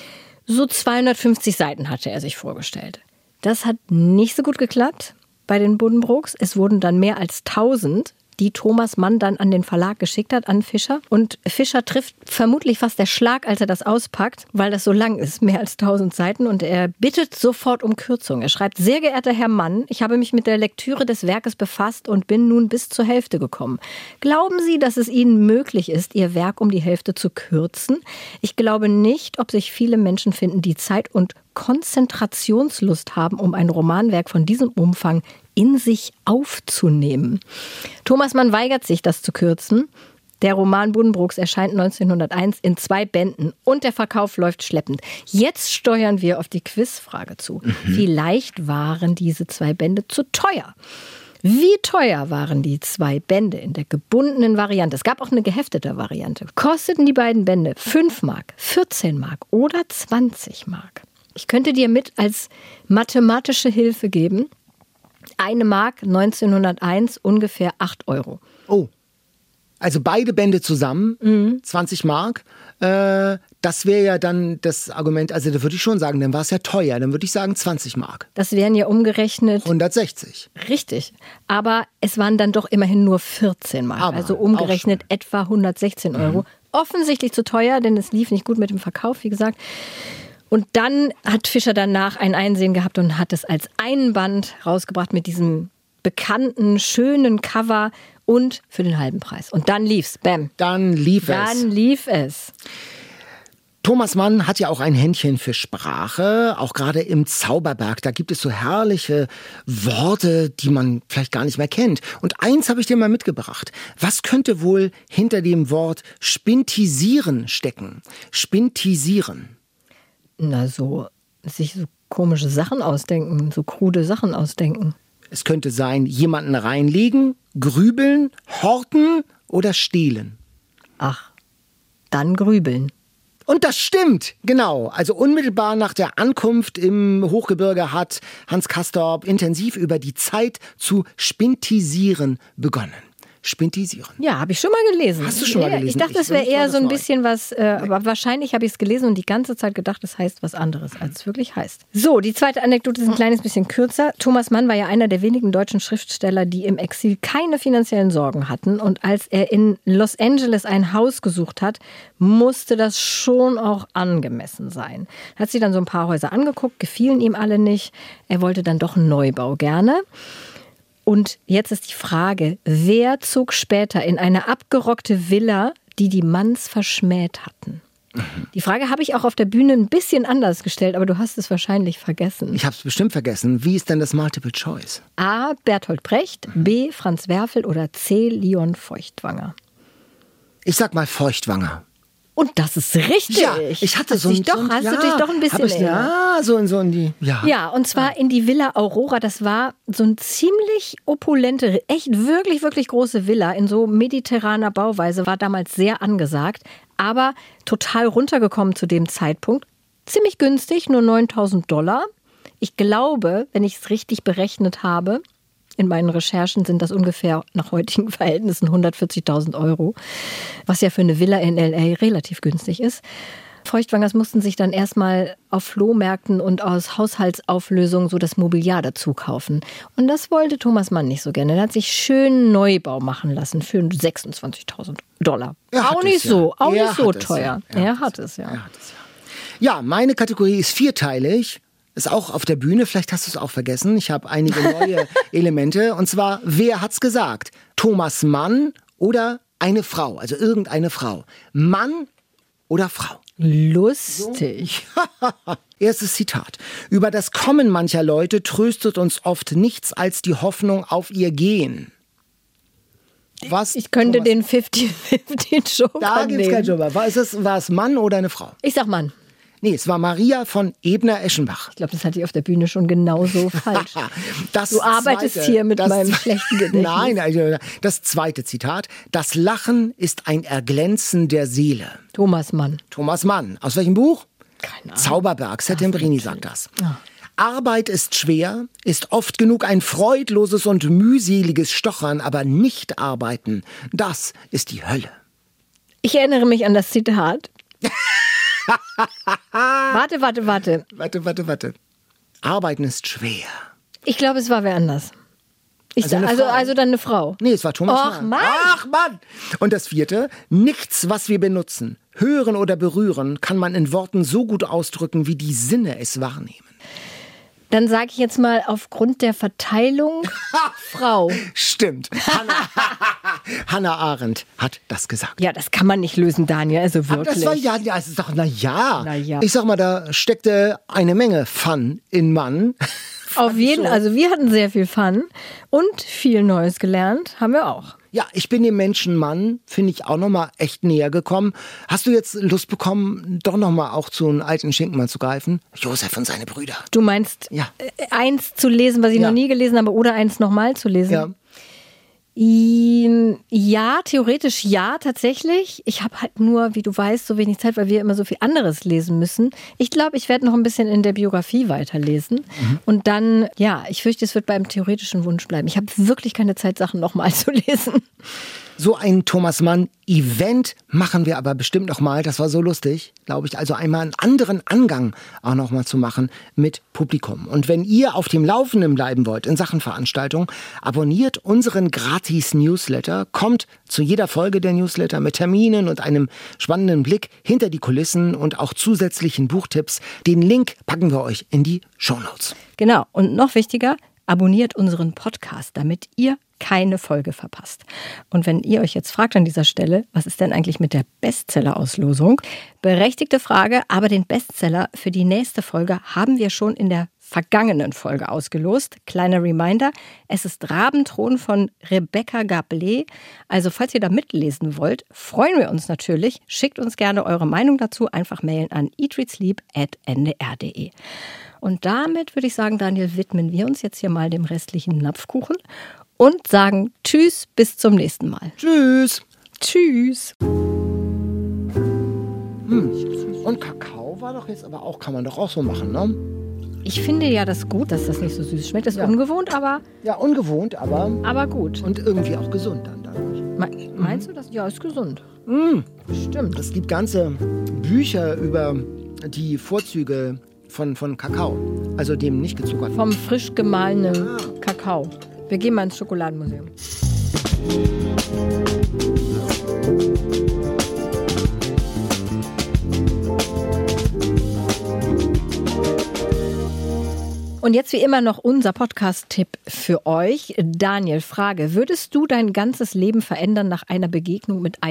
So zweihundertfünfzig Seiten hatte er sich vorgestellt. Das hat nicht so gut geklappt bei den Buddenbrooks. Es wurden dann mehr als tausend, die Thomas Mann dann an den Verlag geschickt hat, an Fischer. Und Fischer trifft vermutlich fast der Schlag, als er das auspackt, weil das so lang ist, mehr als tausend Seiten. Und er bittet sofort um Kürzung. Er schreibt: Sehr geehrter Herr Mann, ich habe mich mit der Lektüre des Werkes befasst und bin nun bis zur Hälfte gekommen. Glauben Sie, dass es Ihnen möglich ist, Ihr Werk um die Hälfte zu kürzen? Ich glaube nicht, ob sich viele Menschen finden, die Zeit und Konzentrationslust haben, um ein Romanwerk von diesem Umfang in sich aufzunehmen. Thomas Mann weigert sich, das zu kürzen. Der Roman Buddenbrooks erscheint neunzehnhunderteins in zwei Bänden und der Verkauf läuft schleppend. Jetzt steuern wir auf die Quizfrage zu. Mhm. Vielleicht waren diese zwei Bände zu teuer. Wie teuer waren die zwei Bände in der gebundenen Variante? Es gab auch eine geheftete Variante. Kosteten die beiden Bände fünf Mark, vierzehn Mark oder zwanzig Mark? Ich könnte dir mit als mathematische Hilfe geben: Eine Mark neunzehnhunderteins ungefähr acht Euro. Oh, also beide Bände zusammen, mhm. zwanzig Mark. Äh, das wäre ja dann das Argument, also da würde ich schon sagen, dann war es ja teuer, dann würde ich sagen zwanzig Mark. Das wären ja umgerechnet hundertsechzig. Richtig, aber es waren dann doch immerhin nur vierzehn Mark, aber also umgerechnet etwa hundertsechzehn Euro. Mhm. Offensichtlich zu teuer, denn es lief nicht gut mit dem Verkauf, wie gesagt. Und dann hat Fischer danach ein Einsehen gehabt und hat es als einen Band rausgebracht mit diesem bekannten, schönen Cover und für den halben Preis. Und dann lief's. Bam. Dann lief es. Dann lief es. Thomas Mann hat ja auch ein Händchen für Sprache, auch gerade im Zauberberg. Da gibt es so herrliche Worte, die man vielleicht gar nicht mehr kennt. Und eins habe ich dir mal mitgebracht. Was könnte wohl hinter dem Wort spintisieren stecken? Spintisieren. Na, so sich so komische Sachen ausdenken, so krude Sachen ausdenken. Es könnte sein, jemanden reinlegen, grübeln, horten oder stehlen. Ach, dann grübeln. Und das stimmt, genau. Also unmittelbar nach der Ankunft im Hochgebirge hat Hans Castorp intensiv über die Zeit zu spintisieren begonnen. Spintisieren. Ja, habe ich schon mal gelesen. Hast du schon mal gelesen? Ich dachte, das wäre eher so ein bisschen was, äh, aber wahrscheinlich habe ich es gelesen und die ganze Zeit gedacht, es heißt was anderes, als es wirklich heißt. So, die zweite Anekdote ist ein kleines bisschen kürzer. Thomas Mann war ja einer der wenigen deutschen Schriftsteller, die im Exil keine finanziellen Sorgen hatten. Und als er in Los Angeles ein Haus gesucht hat, musste das schon auch angemessen sein. Er hat sich dann so ein paar Häuser angeguckt, gefielen ihm alle nicht. Er wollte dann doch einen Neubau gerne. Und jetzt ist die Frage, wer zog später in eine abgerockte Villa, die die Manns verschmäht hatten. Die Frage habe ich auch auf der Bühne ein bisschen anders gestellt, aber du hast es wahrscheinlich vergessen. Ich habe es bestimmt vergessen. Wie ist denn das Multiple Choice? A. Bertolt Brecht, B. Franz Werfel oder C. Leon Feuchtwanger? Ich sag mal Feuchtwanger. Und das ist richtig. Ja, ich hatte hast so ein... Doch, so ein, hast ja, du dich doch ein bisschen ich, Ja, so in, so in die... Ja, ja und zwar in die Villa Aurora. Das war so ein ziemlich opulente, echt wirklich, wirklich große Villa in so mediterraner Bauweise. War damals sehr angesagt, aber total runtergekommen zu dem Zeitpunkt. Ziemlich günstig, nur neuntausend Dollar. Ich glaube, wenn ich es richtig berechnet habe, in meinen Recherchen sind das ungefähr nach heutigen Verhältnissen hundertvierzigtausend Euro, was ja für eine Villa in L A relativ günstig ist. Feuchtwangers mussten sich dann erstmal auf Flohmärkten und aus Haushaltsauflösungen so das Mobiliar dazu kaufen. Und das wollte Thomas Mann nicht so gerne. Er hat sich schön Neubau machen lassen für sechsundzwanzigtausend Dollar. Auch nicht so, auch nicht so teuer. Er hat es, ja. Ja, meine Kategorie ist vierteilig. Ist auch auf der Bühne, vielleicht hast du es auch vergessen. Ich habe einige neue Elemente. Und zwar, wer hat's gesagt? Thomas Mann oder eine Frau? Also irgendeine Frau. Mann oder Frau? Lustig. So. Erstes Zitat. Über das Kommen mancher Leute tröstet uns oft nichts als die Hoffnung auf ihr Gehen. Was, ich könnte Thomas? Den fünfzig fünfzig Joker Da gibt es nehmen. keinen Joker. War es, war es Mann oder eine Frau? Ich sag Mann. Nee, es war Maria von Ebner-Eschenbach. Ich glaube, das hatte ich auf der Bühne schon genauso falsch. Das du arbeitest zweite, hier mit das, meinem schlechten Gedächtnis. Nein, also das zweite Zitat. Das Lachen ist ein Erglänzen der Seele. Thomas Mann. Thomas Mann. Aus welchem Buch? Keine Ahnung. Zauberberg. Settembrini sagt das. Ja. Arbeit ist schwer, ist oft genug ein freudloses und mühseliges Stochern, aber nicht arbeiten, das ist die Hölle. Ich erinnere mich an das Zitat. warte, warte, warte. Warte, warte, warte. Arbeiten ist schwer. Ich glaube, es war wer anders. Ich Also, also, eine also, also dann eine Frau. Nee, es war Thomas Ach, Mann. Mann. Ach Mann! Und das vierte, nichts, was wir benutzen, hören oder berühren, kann man in Worten so gut ausdrücken, wie die Sinne es wahrnehmen. Dann sage ich jetzt mal aufgrund der Verteilung Frau. Stimmt. Hannah, Hannah Arendt hat das gesagt. Ja, das kann man nicht lösen, Daniel, also Aber wirklich. das war ja, ja, es ist doch, na ja. Na ja. Ich sag mal, da steckte eine Menge Fun in Mann. Auf jeden Fall, also wir hatten sehr viel Fun und viel Neues gelernt, haben wir auch. Ja, ich bin dem Menschen Mann, finde ich, auch nochmal echt näher gekommen. Hast du jetzt Lust bekommen, doch nochmal auch zu einem alten Schinken mal zu greifen? Josef und seine Brüder. Du meinst, Ja. eins zu lesen, was ich Ja. noch nie gelesen habe, oder eins nochmal zu lesen? Ja. Ja, theoretisch ja, tatsächlich. Ich habe halt nur, wie du weißt, so wenig Zeit, weil wir immer so viel anderes lesen müssen. Ich glaube, ich werde noch ein bisschen in der Biografie weiterlesen. Mhm. Und dann, ja, ich fürchte, es wird beim theoretischen Wunsch bleiben. Ich habe wirklich keine Zeit, Sachen nochmal zu lesen. So ein Thomas Mann-Event machen wir aber bestimmt noch mal. Das war so lustig, glaube ich. Also einmal einen anderen Angang auch noch mal zu machen mit Publikum. Und wenn ihr auf dem Laufenden bleiben wollt in Sachen Veranstaltung, abonniert unseren Gratis-Newsletter. Kommt zu jeder Folge der Newsletter mit Terminen und einem spannenden Blick hinter die Kulissen und auch zusätzlichen Buchtipps. Den Link packen wir euch in die Shownotes. Genau. Und noch wichtiger, abonniert unseren Podcast, damit ihr keine Folge verpasst. Und wenn ihr euch jetzt fragt an dieser Stelle, was ist denn eigentlich mit der Bestseller-Auslosung? Berechtigte Frage, aber den Bestseller für die nächste Folge haben wir schon in der vergangenen Folge ausgelost. Kleiner Reminder, es ist Rabenthron von Rebecca Gablé. Also falls ihr da mitlesen wollt, freuen wir uns natürlich. Schickt uns gerne eure Meinung dazu. Einfach mailen an eatreadsleep at n d r punkt d e. Und damit würde ich sagen, Daniel, widmen wir uns jetzt hier mal dem restlichen Napfkuchen und sagen Tschüss, bis zum nächsten Mal. Tschüss. Tschüss. Hm. Und Kakao war doch jetzt aber auch, kann man doch auch so machen, ne? Ich finde ja das gut, dass das nicht so süß schmeckt. Das ist Ja. ungewohnt, aber, Ja, ungewohnt, aber aber gut. und irgendwie auch gesund dann dadurch. Me- Meinst du das? Ja, ist gesund. Mm. Stimmt. Es gibt ganze Bücher über die Vorzüge von, von Kakao, also dem nicht gezuckerten. Vom frisch gemahlenen Kakao. Wir gehen mal ins Schokoladenmuseum. Und jetzt wie immer noch unser Podcast-Tipp für euch. Daniel, Frage, würdest du dein ganzes Leben verändern nach einer Begegnung mit einem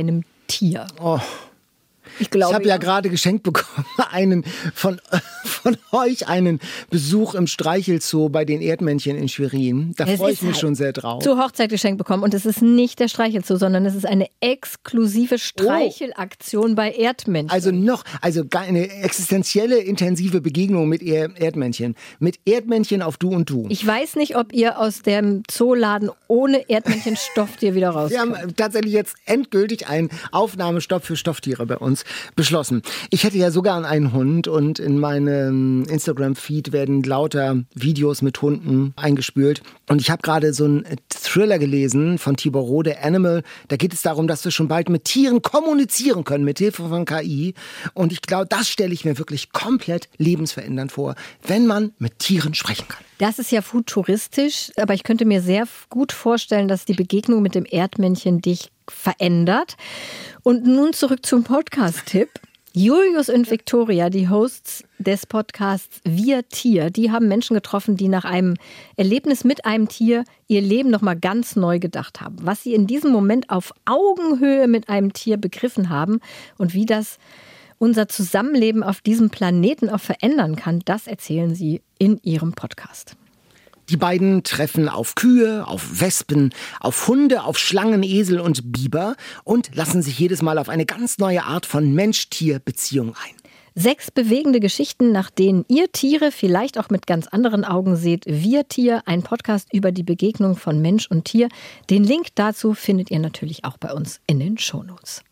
Tier. Oh. Ich, glaube, ich habe ja, ja gerade geschenkt bekommen, einen von, von euch einen Besuch im Streichelzoo bei den Erdmännchen in Schwerin. Da freue ich mich halt schon sehr drauf. Zur Hochzeit geschenkt bekommen. Und es ist nicht der Streichelzoo, sondern es ist eine exklusive Streichelaktion oh. bei Erdmännchen. Also noch, also eine existenzielle, intensive Begegnung mit Erdmännchen. Mit Erdmännchen auf Du und Du. Ich weiß nicht, ob ihr aus dem Zooladen ohne Erdmännchenstofftier wieder rauskommt. Wir haben tatsächlich jetzt endgültig einen Aufnahmestopp für Stofftiere bei uns beschlossen. Ich hätte ja sogar einen Hund und in meinem Instagram-Feed werden lauter Videos mit Hunden eingespült. Und ich habe gerade so einen Thriller gelesen von Tibor Rode, Animal. Da geht es darum, dass wir schon bald mit Tieren kommunizieren können, mit Hilfe von K I. Und ich glaube, das stelle ich mir wirklich komplett lebensverändernd vor, wenn man mit Tieren sprechen kann. Das ist ja futuristisch, aber ich könnte mir sehr gut vorstellen, dass die Begegnung mit dem Erdmännchen dich verändert. Und nun zurück zum Podcast-Tipp. Julius und Victoria, die Hosts des Podcasts Wir Tier, die haben Menschen getroffen, die nach einem Erlebnis mit einem Tier ihr Leben nochmal ganz neu gedacht haben. Was sie in diesem Moment auf Augenhöhe mit einem Tier begriffen haben und wie das unser Zusammenleben auf diesem Planeten auch verändern kann, das erzählen sie in ihrem Podcast. Die beiden treffen auf Kühe, auf Wespen, auf Hunde, auf Schlangen, Esel und Biber und lassen sich jedes Mal auf eine ganz neue Art von Mensch-Tier-Beziehung ein. Sechs bewegende Geschichten, nach denen ihr Tiere vielleicht auch mit ganz anderen Augen seht. Wir Tier, ein Podcast über die Begegnung von Mensch und Tier. Den Link dazu findet ihr natürlich auch bei uns in den Shownotes.